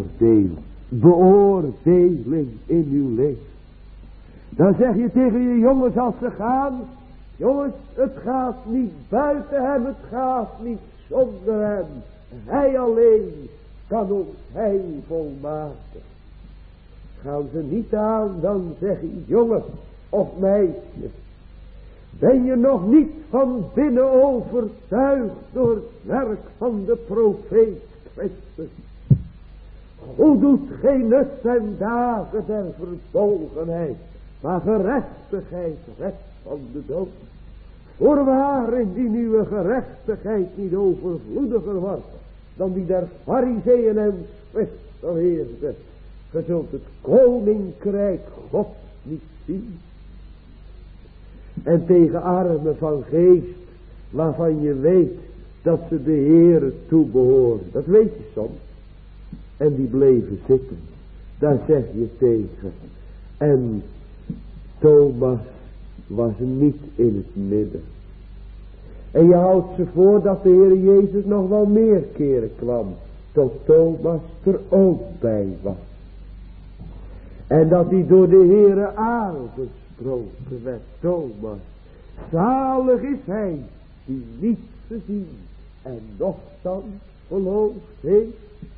Speaker 1: beoordeling in uw leven. Dan zeg je tegen je jongens als ze gaan, jongens, het gaat niet buiten hem, het gaat niet zonder hem. Hij alleen kan ons heil volmaken. Gaan ze niet aan, dan zeg je, jongen of meisje, ben je nog niet van binnen overtuigd door het werk van de profeet Christus? Hoe doet geen nut en dagen der verbolgenheid, maar gerechtigheid redt van de dood. Voorwaar, indien uw gerechtigheid niet overvloediger wordt dan die der Farizeeën en schriftgeleerden, ge zult het koninkrijk God niet zien. En tegen armen van geest, waarvan je weet dat ze de Heere toebehoren, dat weet je soms, en die bleven zitten, daar zeg je tegen. En Thomas was niet in het midden. En je houdt ze voor dat de Heer Jezus nog wel meer keren kwam, tot Thomas er ook bij was. En dat hij door de Heere aangesproken werd. Thomas, zalig is hij die niet gezien en nochtans geloofd heeft.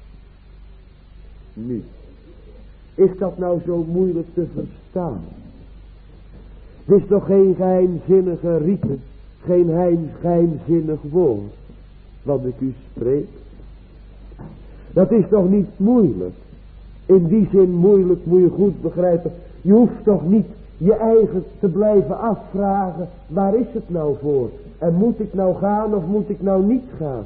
Speaker 1: Nu, is dat nou zo moeilijk te verstaan? Het is toch geen geheimzinnige rite, geen geheimzinnig woord wat ik u spreek? Dat is toch niet moeilijk? In die zin moeilijk moet je goed begrijpen. Je hoeft toch niet je eigen te blijven afvragen, waar is het nou voor? En moet ik nou gaan of moet ik nou niet gaan?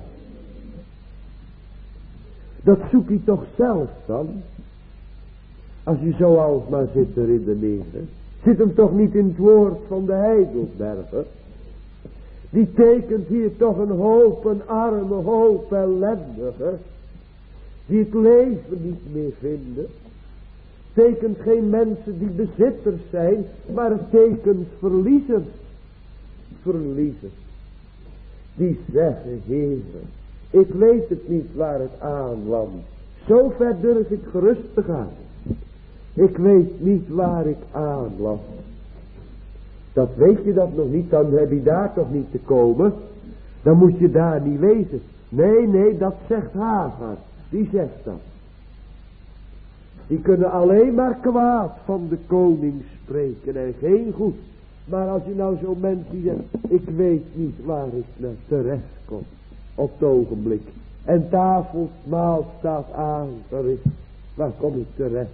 Speaker 1: Dat zoek je toch zelf dan? Als je zo alsmaar zit te redeneren. Zit hem toch niet in het woord van de Heidelberger? Die tekent hier toch een arme hoop ellendigen, die het leven niet meer vinden. Tekent geen mensen die bezitters zijn, maar het tekent verliezers. Verliezers. Die zeggen, Heer, ik weet het niet waar het aanlandt. Zo ver durf ik gerust te gaan. Ik weet niet waar ik aanland. Dat weet je dat nog niet, dan heb je daar toch niet te komen. Dan moet je daar niet wezen. Nee, dat zegt Hagar. Die zegt dat. Die kunnen alleen maar kwaad van de koning spreken en geen goed. Maar als je nou zo'n mens die zegt, ik weet niet waar ik naar terecht kom. Op het ogenblik. En tafelmaal staat aangericht. Waar kom ik terecht?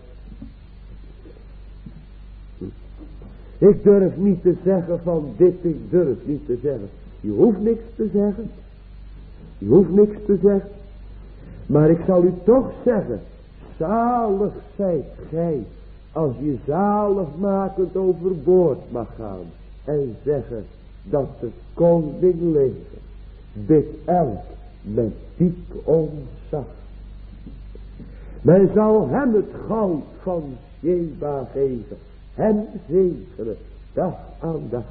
Speaker 1: Ik durf niet te zeggen van dit, ik durf niet te zeggen. Je hoeft niks te zeggen. Je hoeft niks te zeggen. Maar ik zal u toch zeggen, zalig zijt gij, als je zaligmakend overboord mag gaan. En zeggen, dat de koning leeft. Dit elk met diep ontzag. Men zal hem het goud van Sheba geven. Hem zegenen, dag aan dag.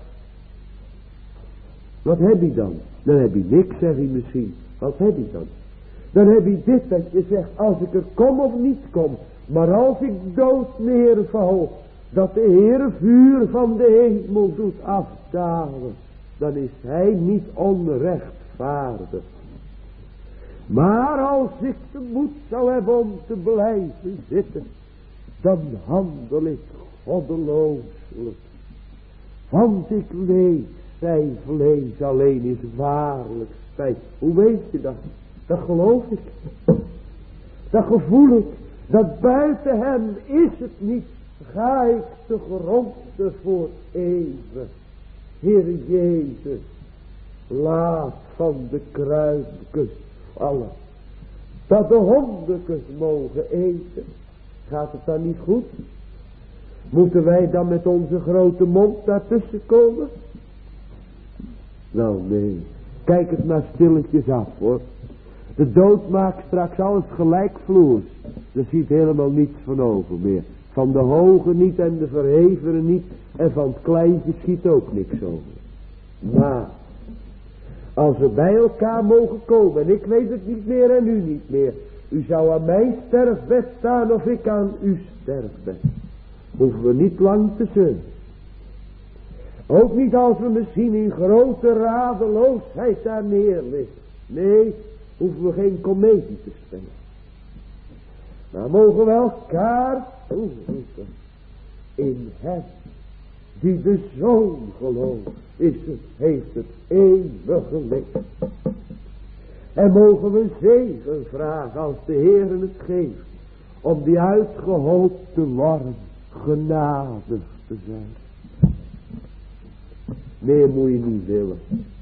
Speaker 1: Wat heb je dan? Dan heb je niks, zeg je misschien. Wat heb je dan? Dan heb je dit dat je zegt, als ik er kom of niet kom, maar als ik dood neerval, dat de Heer vuur van de hemel doet afdalen, dan is hij niet onrechtvaardig. Maar als ik de moed zou hebben om te blijven zitten, dan handel ik goddelooselijk. Want ik weet, zijn vlees alleen is waarlijk spijt. Hoe weet je dat? Dat geloof ik. Dat gevoel ik. Dat buiten hem is het niet. Ga ik te gronden voor eeuwig. Heer Jezus, laat van de kruiskus vallen. Dat de hondekes mogen eten. Gaat het dan niet goed? Moeten wij dan met onze grote mond daartussen komen? Nou nee, kijk het maar stilletjes af hoor. De dood maakt straks alles gelijkvloers. Er ziet helemaal niets van over meer. Van de hoge niet en de verhevenen niet. En van het kleintje schiet ook niks over. Maar als we bij elkaar mogen komen. En ik weet het niet meer en u niet meer. U zou aan mijn sterfbed staan of ik aan uw sterfbed. Hoeven we niet lang te zeuren. Ook niet als we misschien in grote radeloosheid daar neerliggen. Nee, hoeven we geen komedie te spelen. Maar mogen we elkaar toeroepen. In hem die de Zoon gelooft, heeft het eeuwige leven. En mogen we zegen vragen als de Heer het geeft. om die uitgehoopte worm genadig te zijn. Meer moet je niet willen.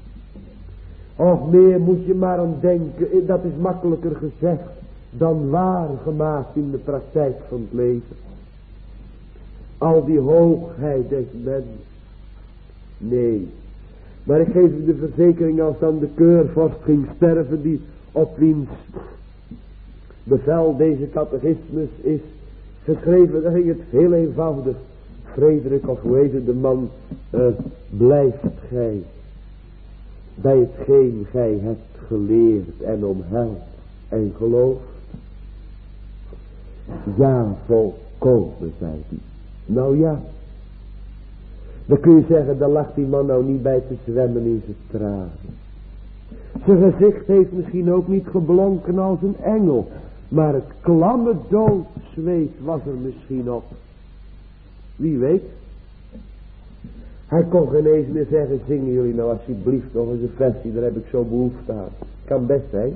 Speaker 1: Of meer moet je maar aan denken. Dat is makkelijker gezegd dan waargemaakt in de praktijk van het leven. Al die hoogheid des mens. Nee. Maar ik geef u de verzekering, als dan de keurvorst ging sterven, die op wiens bevel deze catechismus is geschreven, dan ging het heel eenvoudig. Frederik, of hoe heet het, de man, blijft gij bij hetgeen gij hebt geleerd en omhelst en gelooft? Ja, volkomen, zei hij. Nou ja, dan kun je zeggen, daar lag die man nou niet bij te zwemmen in zijn tranen. Zijn gezicht heeft misschien ook niet geblonken als een engel, maar het klamme doodzweet was er misschien op. Wie weet. Hij kon geen eens meer zeggen, zingen jullie nou alsjeblieft nog eens een versje, daar heb ik zo behoefte aan. Kan best zijn.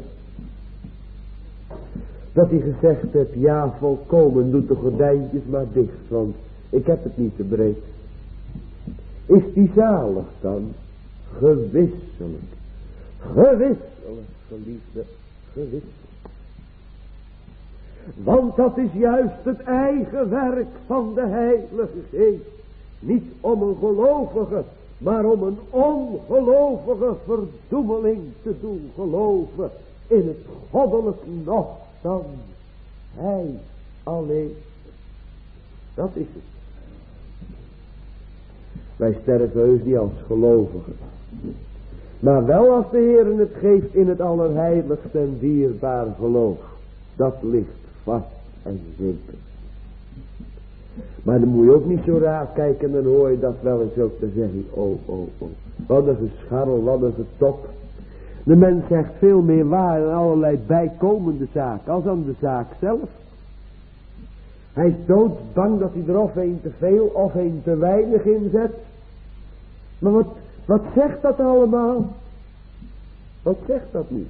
Speaker 1: Dat hij gezegd heeft, ja volkomen, doe de gordijntjes maar dicht, want ik heb het niet te breed. Is die zalig dan? Gewisselijk. Gewisselijk, geliefde, gewisselijk. Want dat is juist het eigen werk van de Heilige Geest. Niet om een gelovige, maar om een ongelovige verdoemeling te doen geloven in het goddelijk nochtans Hij alleen. Dat is het. Wij sterven heus niet als gelovigen. Maar wel als de Heer het geeft in het allerheiligste en dierbaar geloof. Dat ligt vast en zeker. Maar dan moet je ook niet zo raar kijken en dan hoor je dat wel eens ook te zeggen. Oh. Wat een gescharrel, wat een getop. De mens zegt veel meer waar en allerlei bijkomende zaken als aan de zaak zelf. Hij is doodsbang dat hij er of een te veel of een te weinig inzet. Maar wat zegt dat allemaal? Wat zegt dat nu?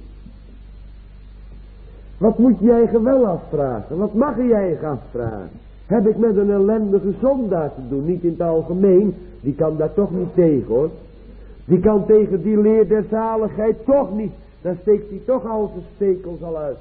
Speaker 1: Wat moet je eigen wel afvragen? Wat mag je eigen afvragen? Heb ik met een ellendige zondaar te doen? Niet in het algemeen. Die kan daar toch niet tegen hoor. Die kan tegen die leer der zaligheid toch niet. Dan steekt hij toch al zijn stekels al uit.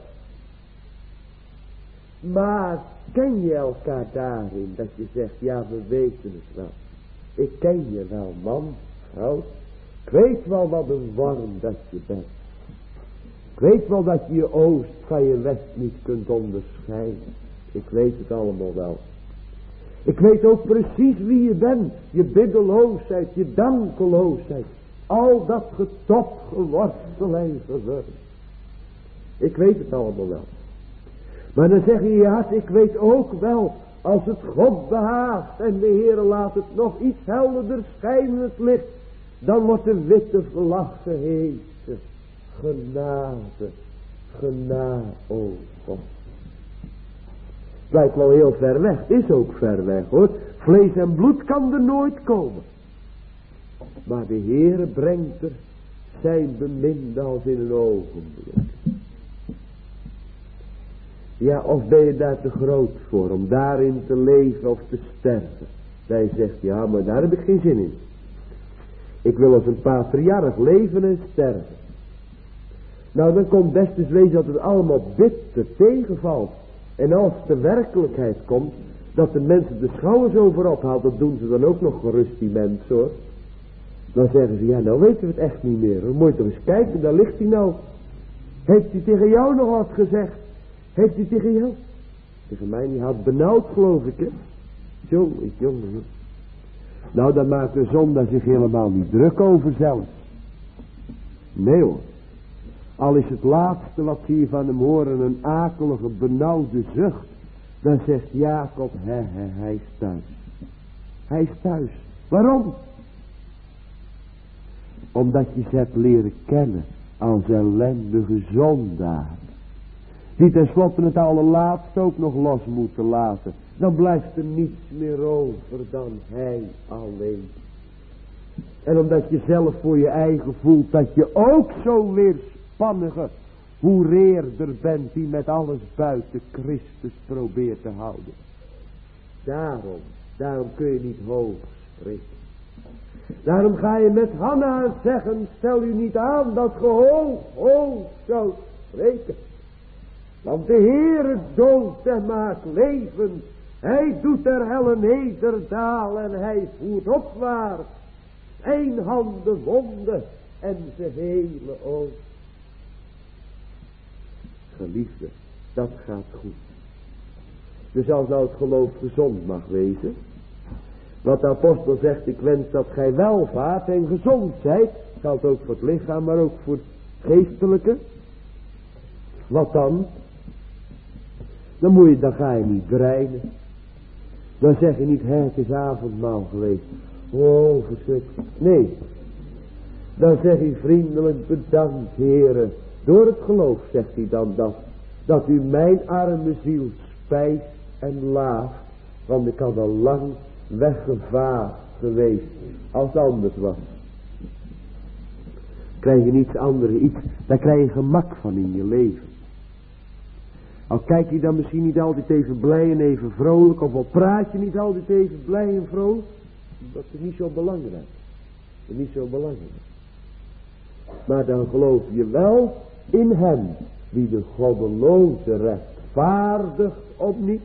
Speaker 1: Maar ken je elkaar daarin? Dat je zegt, ja we weten het wel. Ik ken je wel man, vrouw. Ik weet wel wat een worm dat je bent. Ik weet wel dat je je oost van je west niet kunt onderscheiden. Ik weet het allemaal wel. Ik weet ook precies wie je bent. Je biddeloosheid, je dankeloosheid. Al dat getop, geworstel en gewurm. Ik weet het allemaal wel. Maar dan zeg je, ja, ik weet ook wel. Als het God behaagt en de Heer laat het nog iets helderder schijnen het licht. Dan wordt de witte vlag gehesen. Genade, o God. Lijkt wel heel ver weg, is ook ver weg hoor. Vlees en bloed kan er nooit komen. Maar de Heere brengt er zijn beminde als in een ogenblik. Ja, of ben je daar te groot voor om daarin te leven of te sterven? Zij zegt, ja, maar daar heb ik geen zin in. Ik wil als een patriarch leven en sterven. Nou, dan komt best eens wezen dat het allemaal bitter tegenvalt. En als de werkelijkheid komt, dat de mensen de schouders over ophaalt, dat doen ze dan ook nog gerust die mensen hoor. Dan zeggen ze, ja nou weten we het echt niet meer. Dan moet je toch eens kijken, daar ligt hij nou. Heeft hij tegen jou nog wat gezegd? Heeft hij tegen jou? Tegen mij niet, had benauwd geloof ik hè. Jongen. Nou dan maakt de zondaar zich helemaal niet druk over zelfs. Nee hoor. Al is het laatste wat ze hier van hem horen een akelige benauwde zucht. Dan zegt Jacob, hij is thuis. Hij is thuis. Waarom? Omdat je ze hebt leren kennen als ellendige zondaar. Die tenslotte het allerlaatste ook nog los moeten laten. Dan blijft er niets meer over dan hij alleen. En omdat je zelf voor je eigen voelt dat je ook zo weerspannige, hoe reerder bent die met alles buiten Christus probeert te houden. Daarom kun je niet hoog spreken. Daarom ga je met Hanna zeggen, stel u niet aan dat ge hoog zou spreken. Want de Heere doodt en maakt leven. Hij doet er hel nederdaal en hij voert opwaarts. Zijn handen wonden en zijn hele oog. Geliefde, dat gaat goed. Dus als nou het geloof gezond mag wezen. Wat de apostel zegt, ik wens dat gij welvaart en gezond zijt. Geldt ook voor het lichaam, maar ook voor het geestelijke. Wat dan? Dan ga je niet breinen. Dan zeg je niet, het is avondmaal geweest. Oh, verschrikkelijk. Nee. Dan zeg je vriendelijk, bedankt Heere. Door het geloof zegt hij dan dat u mijn arme ziel spijst en laagt. Want ik had al lang weggevaagd geweest als het anders was. Krijg je niets anders, daar krijg je gemak van in je leven. Al kijk je dan misschien niet altijd even blij en even vrolijk, of al praat je niet altijd even blij en vrolijk, dat is niet zo belangrijk. Dat is niet zo belangrijk. Maar dan geloof je wel in hem, die de goddeloze rechtvaardigt opnieuw.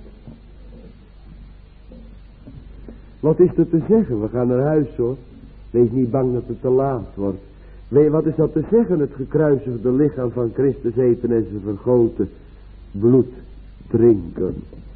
Speaker 1: Wat is er te zeggen? We gaan naar huis hoor. Wees niet bang dat het te laat wordt. Wat is dat te zeggen? Het gekruisigde lichaam van Christus eten en zijn vergoten bloed drinken.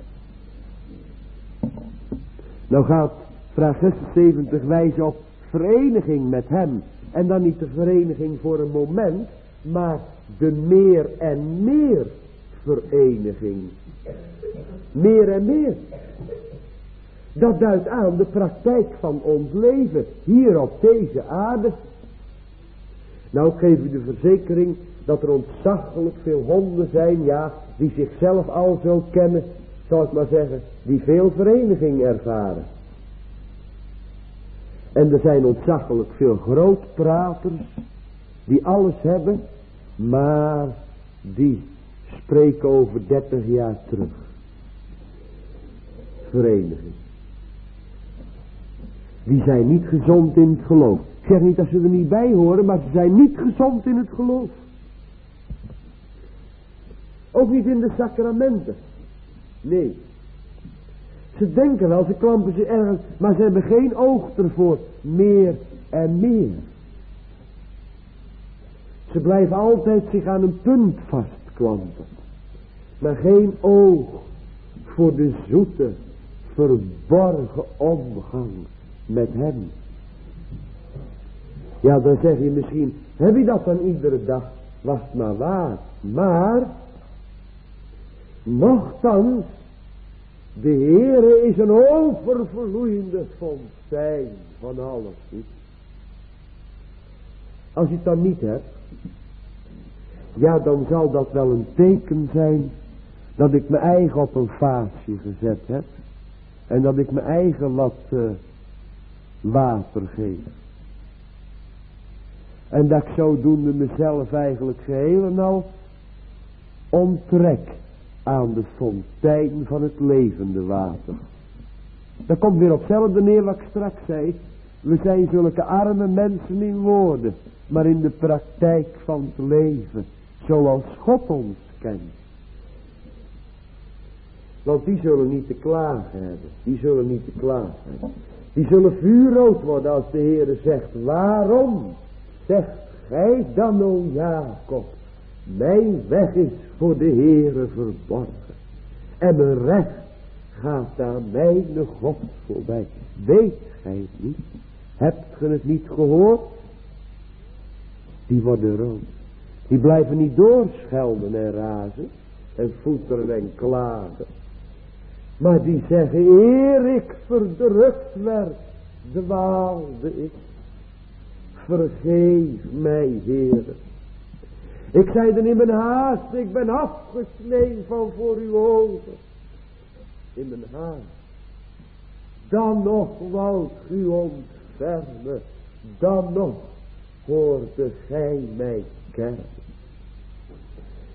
Speaker 1: Nou gaat vraag 76 wijzen op vereniging met hem. En dan niet de vereniging voor een moment, maar de meer en meer vereniging. Meer en meer. Dat duidt aan de praktijk van ons leven hier op deze aarde. Nou, ik geef u de verzekering dat er ontzaglijk veel honden zijn, ja, die zichzelf al zo kennen, zal ik maar zeggen, die veel vereniging ervaren. En er zijn ontzaglijk veel grootpraters, die alles hebben, maar die spreken over 30 jaar terug. Vereniging. Die zijn niet gezond in het geloof. Ik zeg niet dat ze er niet bij horen, maar ze zijn niet gezond in het geloof. Ook niet in de sacramenten. Nee. Ze denken wel, ze klampen zich ergens, maar ze hebben geen oog ervoor. Meer en meer. Ze blijven altijd zich aan een punt vastklampen. Maar geen oog voor de zoete, verborgen omgang met hem. Ja, dan zeg je misschien, heb je dat dan iedere dag? Was maar waar. Maar, nochtans, de Heere is een overvloeiende fontein van alles goed. Als je het dan niet hebt, ja, dan zal dat wel een teken zijn dat ik mijn eigen op een vaasje gezet heb. En dat ik mijn eigen wat water geef. En dat ik zodoende mezelf eigenlijk geheel en al onttrek aan de fontein van het levende water. Dat komt weer op hetzelfde neer wat ik straks zei. We zijn zulke arme mensen in woorden, maar in de praktijk van het leven, zoals God ons kent. Want die zullen niet te klagen hebben. Die zullen niet te klagen hebben. Die zullen vuurrood worden als de Heere zegt. Waarom zegt gij dan, o Jacob, mijn weg is voor de Heere verborgen. En mijn recht gaat aan mijn God voorbij. Weet gij het niet? Hebt ge het niet gehoord? Die worden rood. Die blijven niet doorschelden en razen. En voeteren en klagen. Maar die zeggen, eer ik verdrukt werd, dwaalde ik. Vergeef mij, Heere. Ik zei dan in mijn haast, ik ben afgesneden van voor uw ogen. In mijn haast. Dan nog wou u ontfermen. Dan nog hoorde gij mij kennen.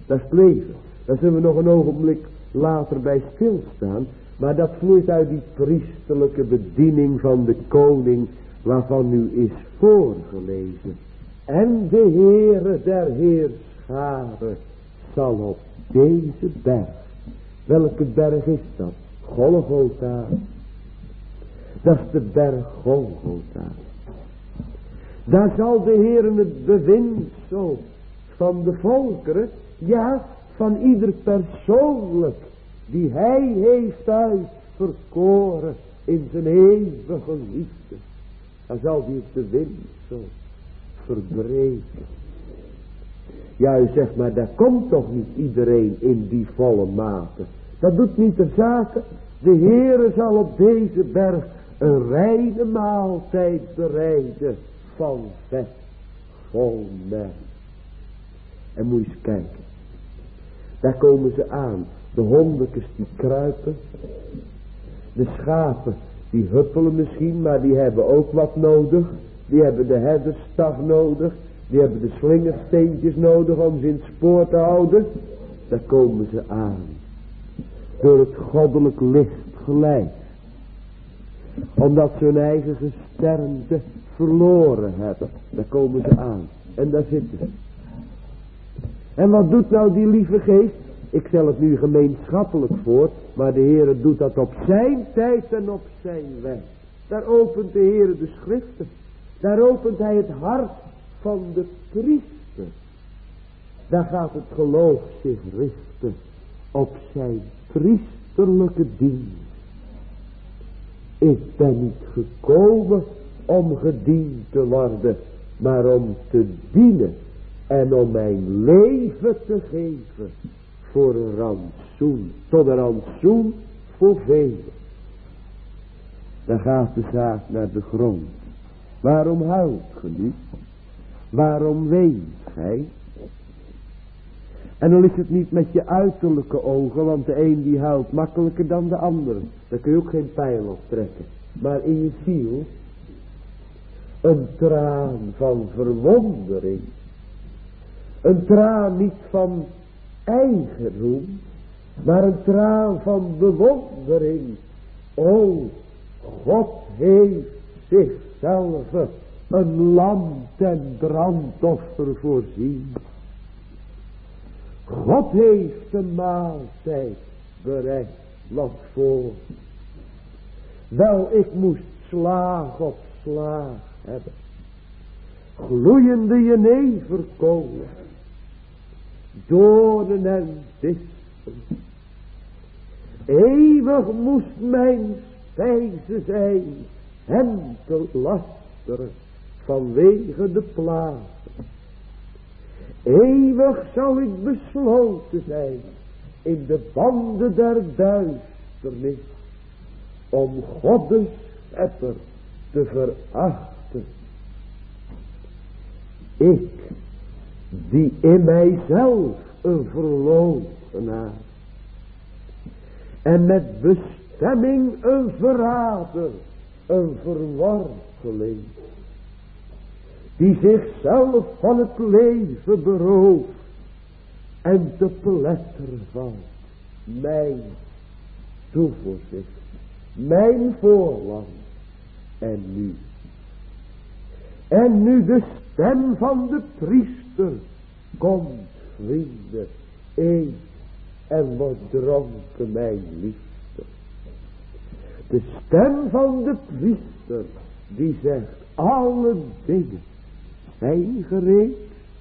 Speaker 1: Dat is het leven. Daar zullen we nog een ogenblik later bij stilstaan. Maar dat vloeit uit die priesterlijke bediening van de koning, waarvan nu is voorgelezen. En de Heere der Heerscharen zal op deze berg. Welke berg is dat? Golgotha. Dat is de berg Golgotha. Daar zal de Heere het bewinsel van de volkeren, ja, van ieder persoonlijk, die hij heeft uitverkoren in zijn eeuwige liefde. Dan zal hij het bewinsel verbreken. Ja, u zegt, maar daar komt toch niet iedereen in die volle mate. Dat doet niet de zaken. De Heere zal op deze berg een reine maaltijd bereiden van vet vol melk. En moet je eens kijken. Daar komen ze aan. De hondekes die kruipen. De schapen die huppelen misschien, maar die hebben ook wat nodig. Die hebben de herdersstaf nodig. Die hebben de slingersteentjes nodig om ze in het spoor te houden. Daar komen ze aan. Door het goddelijk licht geleid. Omdat ze hun eigen gesternte verloren hebben. Daar komen ze aan. En daar zitten ze. En wat doet nou die lieve geest? Ik stel het nu gemeenschappelijk voor. Maar de Heere doet dat op zijn tijd en op zijn weg. Daar opent de Heere de schriften. Daar opent hij het hart van de priester. Daar gaat het geloof zich richten op zijn priesterlijke dienst. Ik ben niet gekomen om gediend te worden, maar om te dienen en om mijn leven te geven voor een rantsoen, tot een rantsoen voor velen. Dan gaat de zaak naar de grond. Waarom huilt ge nu? Waarom weent gij? En dan is het niet met je uiterlijke ogen, want de een die huilt makkelijker dan de andere. Daar kun je ook geen pijl op trekken. Maar in je ziel, een traan van verwondering. Een traan niet van eigenroem, maar een traan van bewondering. O, God heeft zichzelf een lam ten brandoffer voorzien. God heeft de maaltijd bereid, las voor. Wel, ik moest slaag op slaag hebben. Gloeiende jeneverkolen, doornen en dispen. Eeuwig moest mijn spijze zijn hem te lasteren vanwege de plagen. Eeuwig zal ik besloten zijn in de banden der duisternis om Gods schepper te verachten. Ik, die in mijzelf een verloochenaar en met bestemming een verrader, een verworpeling, die zichzelf van het leven berooft en te pletter valt. Mijn toevoerzicht, mijn voorland en nu. En nu de stem van de priester komt, vrienden, eet en wordt dronken, mijn liefde. De stem van de priester die zegt, alle dingen zijn gereed.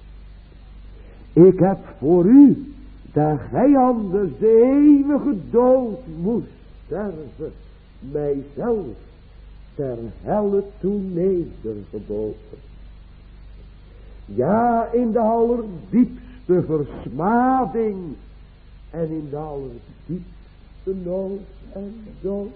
Speaker 1: Ik heb voor u, daar gij anders de eeuwige dood moest sterven, mijzelf ter helle toe nedergebogen. Ja, in de allerdiepste versmading en in de allerdiepste nood en dood.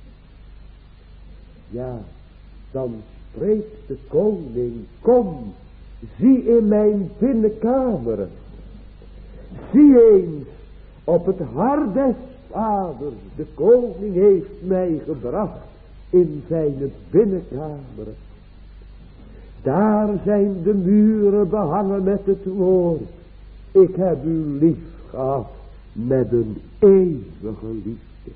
Speaker 1: Ja, dan spreekt de koning, kom, zie in mijn binnenkamer. Zie eens op het hart des vaders. De koning heeft mij gebracht in zijn binnenkamer. Daar zijn de muren behangen met het woord. ik heb u lief gehad met een eeuwige liefde.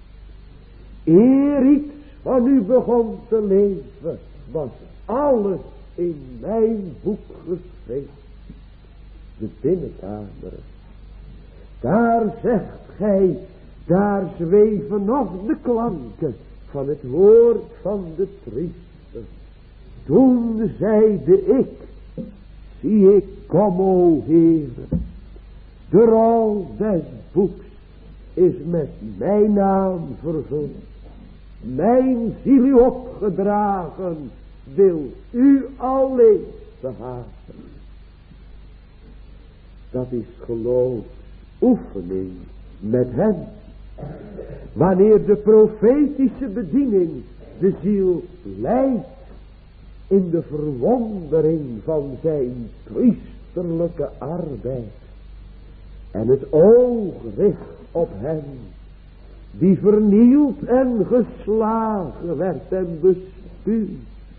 Speaker 1: Eer iets van u begon te leven, was alles in mijn boek geschreven. De binnenkamer, daar zegt gij, daar zweven nog de klanken van het woord van de priester. Toen zeide ik, zie ik, kom o Heere, de rol des boeks is met mijn naam vervuld. Mijn ziel u opgedragen, wil u alleen behagen. Dat is geloofsoefening met hem. Wanneer de profetische bediening de ziel leidt in de verwondering van zijn priesterlijke arbeid. En het oog richt op hem, die vernield en geslagen werd en bespuwd.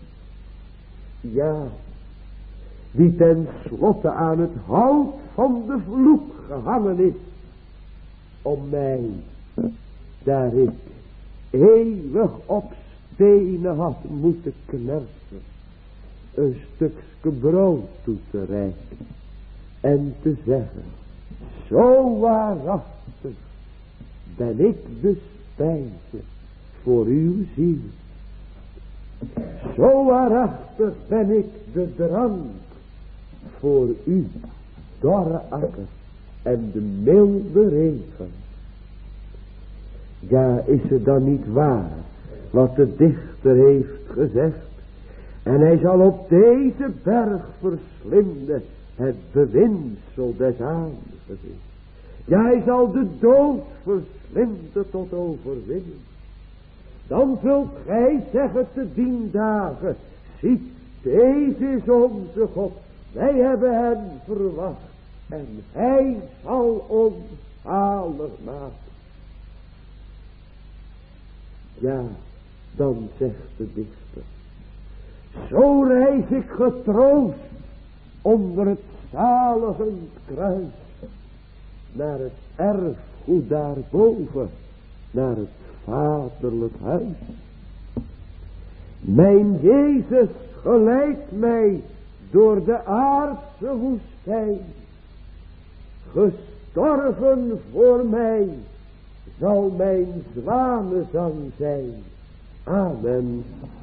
Speaker 1: Ja, die ten slotte aan het hout van de vloek gehangen is, om mij, daar ik eeuwig op stenen had moeten knersen, een stukje brood toe te reiken en te zeggen, zo waarachtig ben ik de spijze voor uw ziel. Zo waarachtig ben ik de drank voor u, dorre akker en de milde regen. Ja, is het dan niet waar wat de dichter heeft gezegd? En hij zal op deze berg verslinden het bewinsel des aangezichts. Ja, hij zal de dood verslinden tot overwinning. Dan zult gij zeggen te dien dagen, ziet, deze is onze God. Wij hebben hem verwacht en hij zal ons zalig maken. Ja, dan zegt de dichter, zo reis ik getroost onder het zalige kruis, naar het erfgoed daarboven, naar het vaderlijk huis. Mijn Jezus geleidt mij door de aardse woestijn, gestorven voor mij zal mijn zwanenzang zijn. Amen.